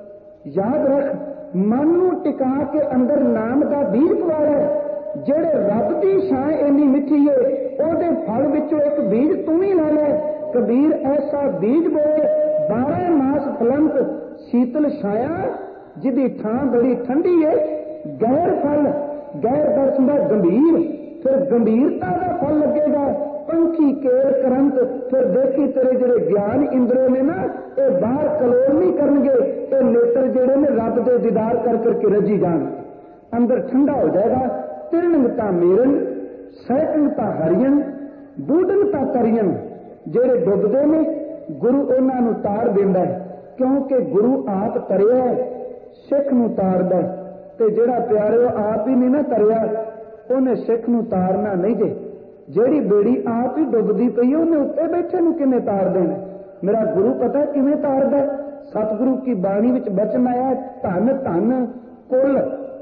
ਯਾਦ ਰੱਖ ਮਨ ਨੂੰ ਟਿਕਾ ਕੇ ਅੰਦਰ ਨਾਮ ਦਾ ਬੀਜ ਪਵਾਇਆ। ਜਿਹੜੇ ਰੱਬ ਦੀ ਛਾਂ ਇੰਨੀ ਮਿੱਠੀ ਏ, ਉਹਦੇ ਫਲ ਵਿੱਚੋਂ ਇੱਕ ਬੀਜ ਤੂੰ ਵੀ ਲੈ ਲੈ। ਕਬੀਰ ਐਸਾ ਬੀਜ ਬੋਏ ਬਾਰਹ ਮਾਸ ਫਲੰਤ, ਸ਼ੀਤਲ ਛਾਇਆ ਜਿਹਦੀ ਥਾਂ ਬੜੀ ਠੰਡੀ ਏ। ਗੈਰ ਫਲ, ਗੈਰ ਦਰਸ਼ਨ ਦਾ ਗੰਭੀਰ, ਫਿਰ ਗੰਭੀਰਤਾ ਦਾ ਫਲ ਲੱਗੇਗਾ। ਪੰਖੀ ਕੇਰ ਕਰੰਤ, ਫਿਰ ਦੇਖੀ ਤੇਰੇ ਜਿਹੜੇ ਗਿਆਨ ਇੰਦਰੇ ਨੇ ਨਾ ਇਹ ਬਾਹਰ ਕਲੋਰ ਨਹੀਂ ਕਰਨਗੇ, ਇਹ ਨੇਤਰ ਜਿਹੜੇ ਨੇ ਰੱਬ ਦੇ ਦੀਦਾਰ ਕਰ ਕਰਕੇ ਰੱਜੀ ਜਾਣਗੇ, ਅੰਦਰ ਠੰਡਾ ਹੋ ਜਾਏਗਾ। ਤਿਰਨਿਮਤਾ ਮੇਰਨ ਸਹਿਤਨਿਮਤਾ ਹਰਿਅਨ, ਬੂਢਨਤਾ ਤਰੀਅਨ। ਜਿਹੜੇ ਡੁੱਬਦੇ ਨੇ ਗੁਰੂ ਉਹਨਾਂ ਨੂੰ ਤਾਰ ਦਿੰਦਾ ਹੈ, ਕਿਉਂਕਿ ਗੁਰੂ ਆਪ ਤਰਿਆ ਸਿੱਖ ਨੂੰ ਤਾਰਦਾ। ਤੇ ਜਿਹੜਾ ਪਿਆਰਿਓ ਆਪ ਹੀ ਨਹੀਂ ਨਾ ਤਰਿਆ, ਉਹਨੇ ਸਿੱਖ ਨੂੰ ਤਾਰਨਾ ਨਹੀਂ ਜੇ। ਜਿਹੜੀ ਬੇੜੀ ਆਪ ਹੀ ਡੁੱਬਦੀ ਪਈ ਉਹਨੇ ਉੱਤੇ ਬੈਠੇ ਨੂੰ ਕਿਵੇਂ ਤਾਰ ਦੇਣਾ? ਮੇਰਾ ਗੁਰੂ ਪਤਾ ਕਿਵੇਂ ਤਾਰਦਾ। ਸਤਿਗੁਰੂ ਕੀ ਬਾਣੀ ਵਿੱਚ ਬਚਨ ਆਇਆ, ਧੰਨ ਧੰਨ ਕੁਲ,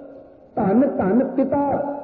ਧੰਨ ਧੰਨ ਪਿਤਾ,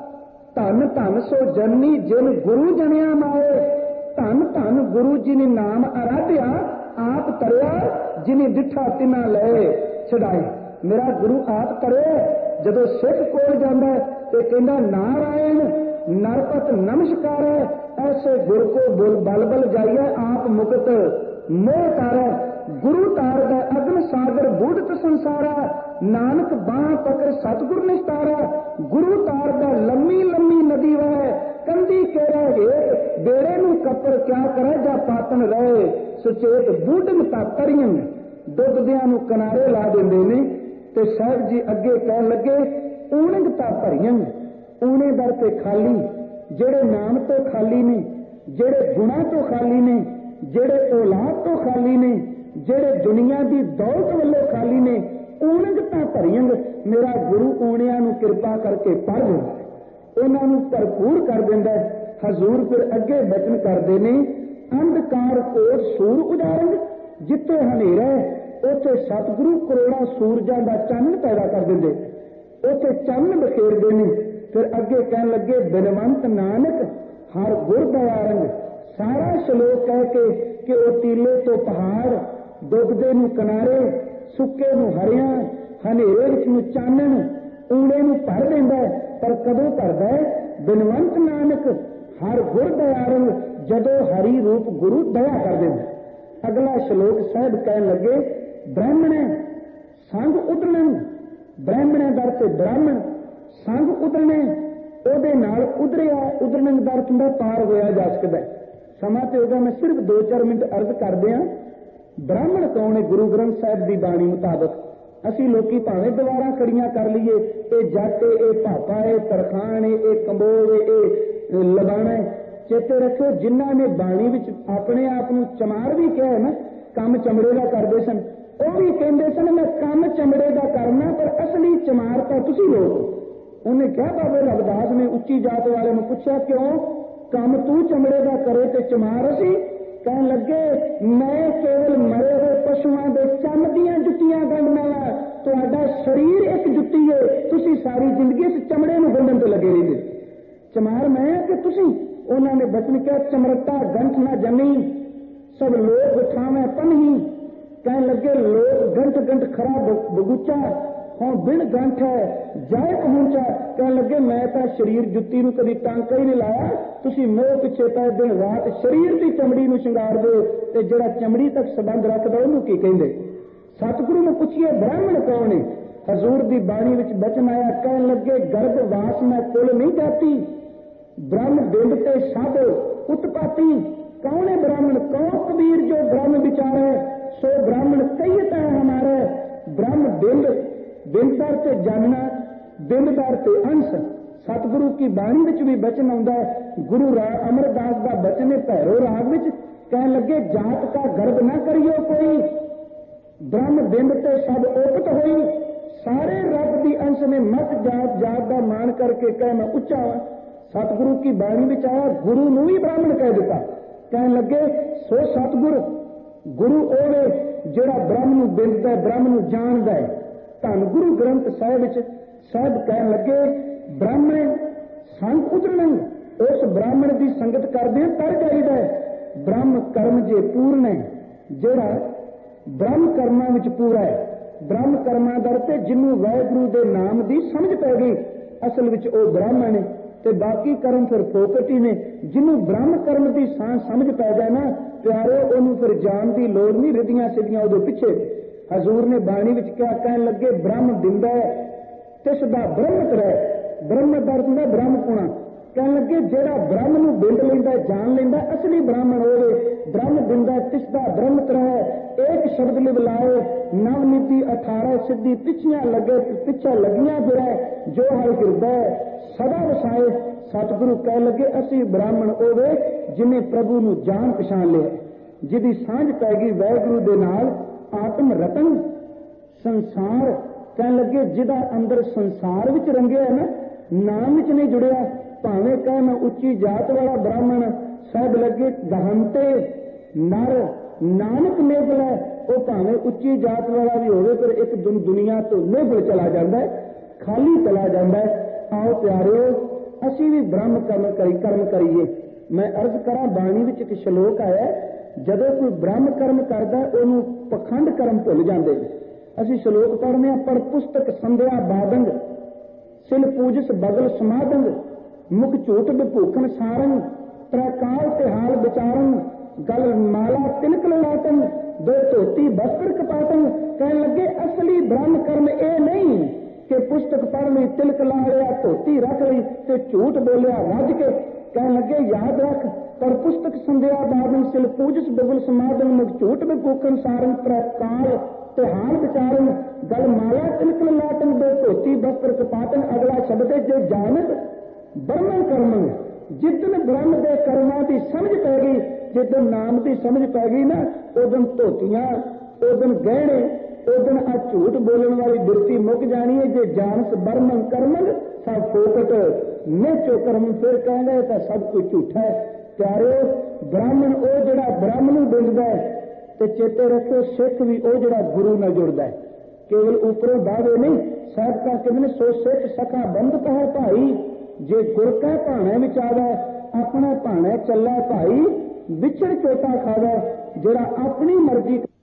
ਧੰਨ ਧੰਨ ਸੋ ਜਨਨੀ ਜਿਨ ਗੁਰੂ ਜਣਿਆ ਮਾਏ। ਧੰਨ ਧੰਨ ਗੁਰੂ ਜੀ ਨੇ ਨਾਮ ਆਰਾਧਿਆ, ਆਪ ਤਰਿਆ ਜਿਨੇ ਡਿਠਾ ਤਿਨਾ ਲਏ ਛਡਾਏ। ਮੇਰਾ ਗੁਰੂ ਆਪ ਕਰੇ। ਜਦੋਂ ਸਿੱਖ ਕੋਲ ਜਾਂਦਾ ਤੇ ਕਹਿੰਦਾ ਨਾਰਾਇਣ ਨਰਪਤ ਨਮਸਕਾਰ ਹੈ, ਐਸੇ ਗੁਰ ਕੋ ਬੁਲ ਬਲ ਬਲ ਜਾਈਏ, ਆਪ ਮੁਕਤ ਮੋਹ ਤਾਰੈ। ਗੁਰੂ ਤਾਰਦਾ ਅਗਨ ਸਾਗਰ ਬੂਢਤ ਸੰਸਾਰਾ, ਨਾਨਕ ਬਾਹ ਪਕੜ ਸਤਿਗੁਰ ਨਿਸਤਾਰਾ। ਗੁਰੂ ਤਾਰਦਾ ਲੰਮੀ ਲੰਮੀ ਨਦੀ ਵਹਿ, ਕੰਦੀ ਕੇਰਾ ਹੇਠ ਬੇੜੇ ਨੂੰ ਕੱਪੜ ਕਿਆ ਕਰੇ ਜਾਂ ਪਾਤਨ ਰਹੇ। ਸੁਚੇਤ ਬੂਢਨਤਾ ਤਰੀਅਨ, ਡੁੱਬਦਿਆਂ ਨੂੰ ਕਿਨਾਰੇ ਲਾ ਦਿੰਦੇ ਨੇ। ਤੇ ਸਾਹਿਬ ਜੀ ਅੱਗੇ ਕਹਿਣ ਲੱਗੇ ਊਣਗਤਾ ਭਰੀਆਂ, ਊਣੇ ਦਰ ਤੇ ਖਾਲੀ, ਜਿਹੜੇ ਨਾਮ ਤੋਂ ਖਾਲੀ ਨੇ, ਜਿਹੜੇ ਗੁਣਾਂ ਤੋਂ ਖਾਲੀ ਨੇ, ਜਿਹੜੇ ਔਲਾਦ ਤੋਂ ਖਾਲੀ ਨੇ, ਜਿਹੜੇ ਦੁਨੀਆ ਦੀ ਦੌਲਤ ਵੱਲੋਂ ਖਾਲੀ ਨੇ, ਊਣਗਤਾ ਭਰੀਆਂ। ਮੇਰਾ ਗੁਰੂ ਊਣਿਆਂ ਨੂੰ ਕਿਰਪਾ ਕਰਕੇ ਭਰ ਦਿੰਦਾ, ਉਹਨਾਂ ਨੂੰ ਭਰਪੂਰ ਕਰ ਦਿੰਦਾ। ਹਜ਼ੂਰ ਫਿਰ ਅੱਗੇ ਬਚਨ ਕਰਦੇ ਨੇ ਅੰਧਕਾਰ ਕੋਟ ਸੂਰ ਉਜਾਰੰਗ, ਜਿੱਥੇ ਹਨੇਰਾ ਉੱਥੇ ਸਤਿਗੁਰੂ ਕਰੋੜਾਂ ਸੂਰਜਾਂ ਦਾ ਚਾਨਣ ਪੈਦਾ ਕਰ ਦਿੰਦੇ, ਉੱਥੇ ਚਾਨਣ ਬਖੇਰਦੇ ਨੇ। ਫਿਰ ਅੱਗੇ ਕਹਿਣ ਲੱਗੇ ਬਿਨਵੰਤ ਨਾਨਕ ਹਰ ਗੁਰ ਦਇਆਰੰਗ। ਸਾਰਾ ਸ਼ਲੋਕ ਕਹਿ ਕੇ ਕਿ ਉਹ ਟੀਲੇ ਤੋਂ ਪਹਾੜ, ਡੁੱਬਦੇ ਨੂੰ ਕਿਨਾਰੇ, ਸੁੱਕੇ ਨੂੰ ਹਰਿਆ, ਹਨੇਰੇ ਵਿੱਚ ਨੂੰ ਚਾਨਣ, ਊਣੇ ਨੂੰ ਭਰ ਦਿੰਦਾ। ਪਰ ਕਦੋਂ ਭਰਦਾ ਹੈ? ਬਿਨਵੰਤ ਨਾਨਕ ਹਰ ਗੁਰ ਦਇਆਰੰਗ, ਜਦੋਂ ਹਰੀ ਰੂਪ ਗੁਰੂ ਦਇਆ ਕਰਦੇ ਨੇ। ਅਗਲਾ ਸ਼ਲੋਕ ਸਾਹਿਬ ਕਹਿਣ ਲੱਗੇ, ਬ੍ਰਾਹਮਣ ਸੰਗ ਉਦਰਣ, ਬ੍ਰਾਹਮਣ ਦਰ ਤੇ ਬ੍ਰਾਹਮਣ ਸੰਗ ਉਦਰਣੇ, ਉਹਦੇ ਨਾਲ ਉਧਰਿਆ। ਉਦਰਣ ਦਾ ਅਰਥ ਹੁੰਦਾ ਪਾਰ ਹੋਇਆ ਜਾ ਸਕਦਾ। ਸਮਾਂ ਤੇ ਉਹਦਾ ਮੈਂ ਸਿਰਫ ਦੋ ਚਾਰ ਮਿੰਟ ਅਰਜ਼ ਕਰਦੇ ਹਾਂ। ਬ੍ਰਾਹਮਣ ਕੌਣ ਹੈ? ਗੁਰੂ ਗ੍ਰੰਥ ਸਾਹਿਬ ਦੀ ਬਾਣੀ ਮੁਤਾਬਕ ਅਸੀਂ ਲੋਕੀ ਭਾਵੇਂ ਦੁਬਾਰਾ ਖੜੀਆਂ ਕਰ ਲਈਏ, ਇਹ ਜੱਟ, ਇਹ ਭਾਪਾ, ਇਹ ਤਰਖਾਣ, ਇਹ ਕੰਬੋਜ, ਇਹ ਲਗਾਣਾ। ਚੇਤੇ ਰੱਖੋ, ਜਿਨ੍ਹਾਂ ਨੇ ਬਾਣੀ ਵਿੱਚ ਆਪਣੇ ਆਪ ਨੂੰ ਚਮਾਰ ਵੀ ਕਿਹਾ ਨਾ, ਕੰਮ ਚਮੜੇ ਦਾ ਕਰਦੇ ਸਨ, ਉਹ ਵੀ ਕਹਿੰਦੇ ਸਨ ਮੈਂ ਕੰਮ ਚਮੜੇ ਦਾ ਕਰਨਾ, ਪਰ ਅਸਲੀ ਚਮਾਰ ਤਾਂ ਤੁਸੀਂ ਲੋਕ। ਉਹਨੇ ਕਿਹਾ, ਬਾਬੇ ਰਵਿਦਾਸ ਨੇ ਉੱਚੀ ਜਾਤ ਵਾਲੇ ਨੂੰ ਪੁੱਛਿਆ, ਕਿਉਂ ਕੰਮ ਤੂੰ ਚਮੜੇ ਦਾ ਕਰੇ ਤੇ ਚਮਾਰ ਅਸੀਂ? ਕਹਿਣ ਲੱਗੇ, ਮੈਂ ਕੇਵਲ ਮਰੇ ਹੋਏ ਪਸ਼ੂਆਂ ਦੇ ਚੰਮ ਦੀਆਂ ਜੁੱਤੀਆਂ ਗੰਢਣ ਵਾਲਾ, ਤੁਹਾਡਾ ਸਰੀਰ ਇੱਕ ਜੁੱਤੀ ਹੈ, ਤੁਸੀਂ ਸਾਰੀ ਜ਼ਿੰਦਗੀ ਇਸ ਚਮੜੇ ਨੂੰ ਗੰਢਣ ਤੇ ਲੱਗੇ ਰਹਿੰਦੇ। ਚਮਾਰ ਮੈਂ ਕਿ ਤੁਸੀਂ? ਉਹਨਾਂ ਨੇ ਬਚਨ ਕਿਹਾ, ਚਮਰਤਾ ਗੰਠ ਨਾ ਜਮੀ, ਸਭ ਲੋਕ ਉਠਾਵੇਂ ਪਨਹੀ। ਕਹਿਣ ਲੱਗੇ, ਲੋਕ ਗੰਠ ਗੰਠ ਖਰਾ ਬਗੂਚਾ, ਹੁਣ ਬਿਨ ਗੰਠ ਹੈ ਜਾਏ ਪਹੁੰਚਾ। ਕਹਿਣ ਲੱਗੇ, ਮੈਂ ਤਾਂ ਸਰੀਰ ਜੁੱਤੀ ਨੂੰ ਕਦੀ ਟਾਂਕਾ ਹੀ ਨਹੀਂ ਲਾਇਆ, ਤੁਸੀਂ ਮੋਹ ਪਿੱਛੇ ਪੈ ਦਿਨ ਰਾਤ ਸਰੀਰ ਦੀ ਚਮੜੀ ਨੂੰ ਸ਼ਿੰਗਾਰਦੇ ਹੋ, ਤੇ ਜਿਹੜਾ ਚਮੜੀ ਤੱਕ ਸੰਬੰਧ ਰੱਖਦਾ ਉਹਨੂੰ ਕੀ ਕਹਿੰਦੇ? ਸਤਿਗੁਰੂ ਨੂੰ ਪੁੱਛੀਏ, ਬ੍ਰਾਹਮਣ ਕੌਣ ਹੈ? ਹਜ਼ੂਰ ਦੀ ਬਾਣੀ ਵਿੱਚ ਬਚਨ ਆਇਆ, ਕਹਿਣ ਲੱਗੇ, ਗਰਭ ਵਾਸਨਾ ਕੁਲ ਨਹੀਂ ਜਾਤੀ, ਬ੍ਰਹਮ ਬਿੰਦ ਤੇ ਸਭ ਉਤਪਾਤੀ। ਕੌਣ ਹੈ ਬ੍ਰਾਹਮਣ? ਕੌਣ ਕਬੀਰ ਜੋ ਬ੍ਰਹਮ ਵਿਚਾਰੇ, ਸੋ ਬ੍ਰਾਹਮਣ ਕਹੀਤਾ ਹੈ ਹਮਾਰੇ। ਬ੍ਰਹਮ ਬਿੰਦ, ਬਿੰਦਰ ਤੇ ਜਾਨਣਾ, ਬਿੰਦਦਾਰ ਤੇ ਅੰਸ਼। ਸਤਿਗੁਰੂ ਕੀ ਬਾਣੀ ਵਿੱਚ ਵੀ ਬਚਨ ਆਉਂਦਾ ਹੈ। ਗੁਰੂ ਰਾ ਅਮਰਦਾਸ ਦਾ ਬਚਨ ਹੈ ਭੈਰੋ ਰਾਗ ਵਿੱਚ, ਕਹਿਣ ਲੱਗੇ, ਜਾਤ ਕਾ ਗਰਭ ਨਾ ਕਰਿਓ ਕੋਈ, ਬ੍ਰਹਮ ਬਿੰਦ ਤੇ ਸਭ ਉਪਤ ਹੋਈ। ਸਾਰੇ ਰੱਬ ਦੀ ਅੰਸ਼ ਨੇ, ਮਤ ਜਾਤ ਜਾਤ ਦਾ ਮਾਣ ਕਰਕੇ ਕਹਿ ਮੈਂ ਉੱਚਾ ਹਾਂ। ਸਤਿਗੁਰੂ ਕੀ ਬਾਣੀ ਵਿੱਚ ਆਇਆ, ਗੁਰੂ ਨੂੰ ਵੀ ਬ੍ਰਾਹਮਣ ਕਹਿ ਦਿੱਤਾ। ਕਹਿਣ ਲੱਗੇ, ਸੋ ਸਤਿਗੁਰ ਗੁਰੂ ਉਹ ਜਿਹੜਾ ਬ੍ਰਹਮ ਨੂੰ ਬਿੰਦਦਾ ਹੈ, ਬ੍ਰਹਮ ਨੂੰ ਜਾਣਦਾ ਹੈ। ਧੰਨ ਗੁਰੂ ਗ੍ਰੰਥ ਸਾਹਿਬ ਵਿੱਚ ਸਾਹਿਬ ਕਹਿਣ ਲੱਗੇ, ਬ੍ਰਾਹਮਣ ਸੰਗ ਉਦਰਣ, ਉਸ ਬ੍ਰਾਹਮਣ ਦੀ ਸੰਗਤ ਕਰਦੇ ਤਰ ਜਾਈਦਾ ਹੈ। ਬ੍ਰਹਮ ਕਰਮ ਜੇ ਪੂਰਨ ਹੈ, ਜਿਹੜਾ ਬ੍ਰਹਮ ਕਰਮਾਂ ਵਿੱਚ ਪੂਰਾ ਹੈ। ਬ੍ਰਹਮ ਕਰਮਾਂ ਦਰ ਤੇ ਜਿਹਨੂੰ ਵਾਹਿਗੁਰੂ ਦੇ ਨਾਮ ਦੀ ਸਮਝ ਪੈ ਗਈ, ਅਸਲ ਵਿੱਚ ਉਹ ਬ੍ਰਾਹਮਣ ਹੈ। ਤੇ ਬਾਕੀ ਕਰਮ ਫਿਰ ਫੋਕਟ ਹੀ ਨੇ। ਜਿਹਨੂੰ ਬ੍ਰਹਮ ਕਰਮ ਦੀ ਸਾਂ ਸਮਝ ਪੈ ਜਾਏ ਨਾ ਪਿਆਰੇ, ਉਹਨੂੰ ਫਿਰ ਜਾਣ ਦੀ ਲੋੜ ਨਹੀਂ, ਰਿੱਧੀਆਂ ਸਿੱਧੀਆਂ ਉਹਦੇ ਪਿੱਛੇ। ਹਜ਼ੂਰ ਨੇ ਬਾਣੀ ਵਿੱਚ ਕਿਹਾ, ਕਹਿਣ ਲੱਗੇ, ਬ੍ਰਹਮ ਦਿੰਦਾ ਤਿਸ ਦਾ ਬ੍ਰਹਮ ਕਰੈ। ਬ੍ਰਹਮ ਦਾ ਅਰਥ ਹੁੰਦਾ ਬ੍ਰਹਮ ਪੁਣਾ। ਕਹਿਣ ਲੱਗੇ, ਜਿਹੜਾ ਬ੍ਰਹਮ ਨੂੰ ਬਿੰਦ ਲੈਂਦਾ, ਜਾਣ ਲੈਂਦਾ, ਅਸਲੀ ਬ੍ਰਾਹਮਣ ਹੋਵੇ। ਬ੍ਰਹਮ ਦਿੰਦਾ ਤਿਸ ਦਾ ਬ੍ਰਹਮ ਕਰੈ, ਇੱਕ ਸ਼ਬਦ ਲਿਵ ਲਾਏ, ਨਵ ਨੀਤੀ ਅਠਾਰਾਂ ਸਿੱਧੀ ਪਿੱਛੀਆਂ ਲੱਗੇ, ਪਿੱਛੇ ਲੱਗੀਆਂ ਫਿਰੈ, ਜੋ ਹਰ ਹਿਰਦਾ ਸਦਾ ਵਸਾਏ। ਸਤਿਗੁਰੂ ਕਹਿਣ ਲੱਗੇ, ਅਸੀਂ ਬ੍ਰਾਹਮਣ ਹੋਵੇ ਜਿਹਨੇ ਪ੍ਰਭੂ ਨੂੰ ਜਾਣ ਪਛਾਣ ਲਿਆ, ਜਿਹਦੀ ਸਾਂਝ ਪੈ ਗਈ ਵਾਹਿਗੁਰੂ ਦੇ ਨਾਲ। ਆਤਮ ਰਤਨ ਸੰਸਾਰ, ਕਹਿਣ ਲੱਗੇ, ਜਿਹਦਾ ਅੰਦਰ ਸੰਸਾਰ ਵਿੱਚ ਰੰਗਿਆ ਨਾ, ਨਾਮ ਵਿੱਚ ਨਹੀਂ ਜੁੜਿਆ। ਭਾਵੇਂ ਕਹਿ ਮੈਂ ਉੱਚੀ ਜਾਤ ਵਾਲਾ ਬ੍ਰਾਹਮਣ, ਸਾਹਿਬ ਲੱਗੇ ਗਹੰਤੇ ਨਰ ਨਾਨਕ ਨਿਰਭਲ, ਉਹ ਭਾਵੇਂ ਉੱਚੀ ਜਾਤ ਵਾਲਾ ਵੀ ਹੋਵੇ, ਪਰ ਇੱਕ ਦੁਨੀਆ ਤੋਂ ਨਿਰਭਲ ਚਲਾ ਜਾਂਦਾ ਹੈ, ਖਾਲੀ ਚਲਾ ਜਾਂਦਾ ਹੈ। ਆਓ ਪਿਆਰਿਓ, ਅਸੀਂ ਵੀ ਬ੍ਰਹਮ ਕਰਮ ਕਰੀ ਕਰਮ ਕਰੀਏ। ਮੈਂ ਅਰਜ਼ ਕਰਾਂ, ਬਾਣੀ ਵਿੱਚ ਇੱਕ ਸ਼ਲੋਕ ਆਇਆ, ਜਦੋਂ ਕੋਈ ਬ੍ਰਹਮ ਕਰਮ ਕਰਦਾ ਉਹਨੂੰ ਪਖੰਡ ਕਰਮ ਭੁੱਲ ਜਾਂਦੇ। ਅਸੀਂ ਸ਼ਲੋਕ ਪੜ੍ਹਨੇ ਆ, ਪਰ ਪੁਸਤਕ ਸੰਧਿਆ ਬਾਦੰਗ, ਸਿਲ ਪੂਜਸ ਬਗਲ ਸਮਾਦੰਗ, ਮੁਖ ਝੂਠ ਵਿਭੂਖਨ ਸਾਰੰਗ, ਤ੍ਰੈਕਾਲ ਤੇ ਹਾਲ ਵਿਚਾਰਨ, ਗਲ ਮਾਲਾ ਤਿਲਕ ਲਾਟਨ, ਦੋ ਧੋਤੀ ਬਸਤਰ ਕਪਾਟਨ। ਕਹਿਣ ਲੱਗੇ, ਅਸਲੀ ਬ੍ਰਹਮ ਕਰਮ ਇਹ ਨਹੀਂ ਕਿ ਪੁਸਤਕ ਪੜ੍ਹ ਲਈ, ਤਿਲਕ ਲਾ ਲਿਆ, ਧੋਤੀ ਰੱਖ ਲਈ ਤੇ ਝੂਠ ਬੋਲਿਆ ਰੱਜ ਕੇ। ਕਹਿਣ ਲੱਗੇ, ਯਾਦ ਰੱਖ, ਪਰ ਪੁਸਤਕ ਸੰਧਿਆ ਬਾਦਨ, ਸਿਲ ਪੂਜਸ ਬਗਲ ਸਮਾਦਨ, ਮੁਖ ਝੂਠ ਵਿਭੂਖਨ ਸਾਰੰਗ, ਤ੍ਰੈਕਾਲ ਤੇ ਹਾਲ ਵਿਚਾਰਨ, ਗਲ ਮਾਲਾ ਤਿਲਕ ਲਾਟਨ, ਦੋ ਧੋਤੀ ਬਸਤਰ ਕਪਾਟਨ। ਅਗਲਾ ਸ਼ਬਦ ਹੈ, ਜੇ ਜਾਣਤ ਬ੍ਰਹਮ ਕਰਮ, ਜਿੱਦਨ ਬ੍ਰਹਮ ਦੇ ਕਰਮਾਂ ਦੀ ਸਮਝ ਪੈ ਗਈ, ਜਿੱਦਨ ਨਾਮ ਦੀ ਸਮਝ ਪੈ ਗਈ ਨਾ, ਉਦਨ ਧੋਤੀਆਂ, ਉਦਨ ਗਹਿਣੇ, ਉਦਨ ਆ ਝੂਠ ਬੋਲਣ ਵਾਲੀ ਬਿਰਤੀ ਮੁੱਕ ਜਾਣੀ ਹੈ। ਜੇ ਜਾਣਸ ਬ੍ਰਹਮ ਕਰਮਨ ਸਭ ਫੋਕਟ ਨਿਚੋ ਕਰਮ, ਫਿਰ ਕਹਿੰਦੇ ਤਾਂ ਸਭ ਕੁਝ ਝੂਠਾ ਹੈ। ਪਿਆਰਿਓ, ਬ੍ਰਾਹਮਣ ਉਹ ਜਿਹੜਾ ਬ੍ਰਹਮ ਨੂੰ ਬਿੰਦਦਾ ਹੈ, ਤੇ ਚੇਤੇ ਰੱਖੋ, ਸਿੱਖ ਵੀ ਉਹ ਜਿਹੜਾ ਗੁਰੂ ਨਾਲ ਜੁੜਦਾ ਹੈ। ਕੇਵਲ ਉੱਪਰੋਂ ਦਾਅਵੇ ਨਹੀਂ। ਸਾਹਿਬ ਕਾ ਕਹਿੰਦੇ, ਸੋ ਸਿੱਖ ਸਖਾ ਬੰਧਤ ਹੈ ਭਾਈ, ਜੇ ਗੁਰ ਕੈ ਭਾਣੇ ਵਿੱਚ ਆਵੇ, ਆਪਣਾ ਭਾਣੇ ਚੱਲਾ ਭਾਈ, ਵਿਛੜ ਚੋਟਾ ਖਾਵੇ। ਜਿਹੜਾ ਆਪਣੀ ਮਰਜ਼ੀ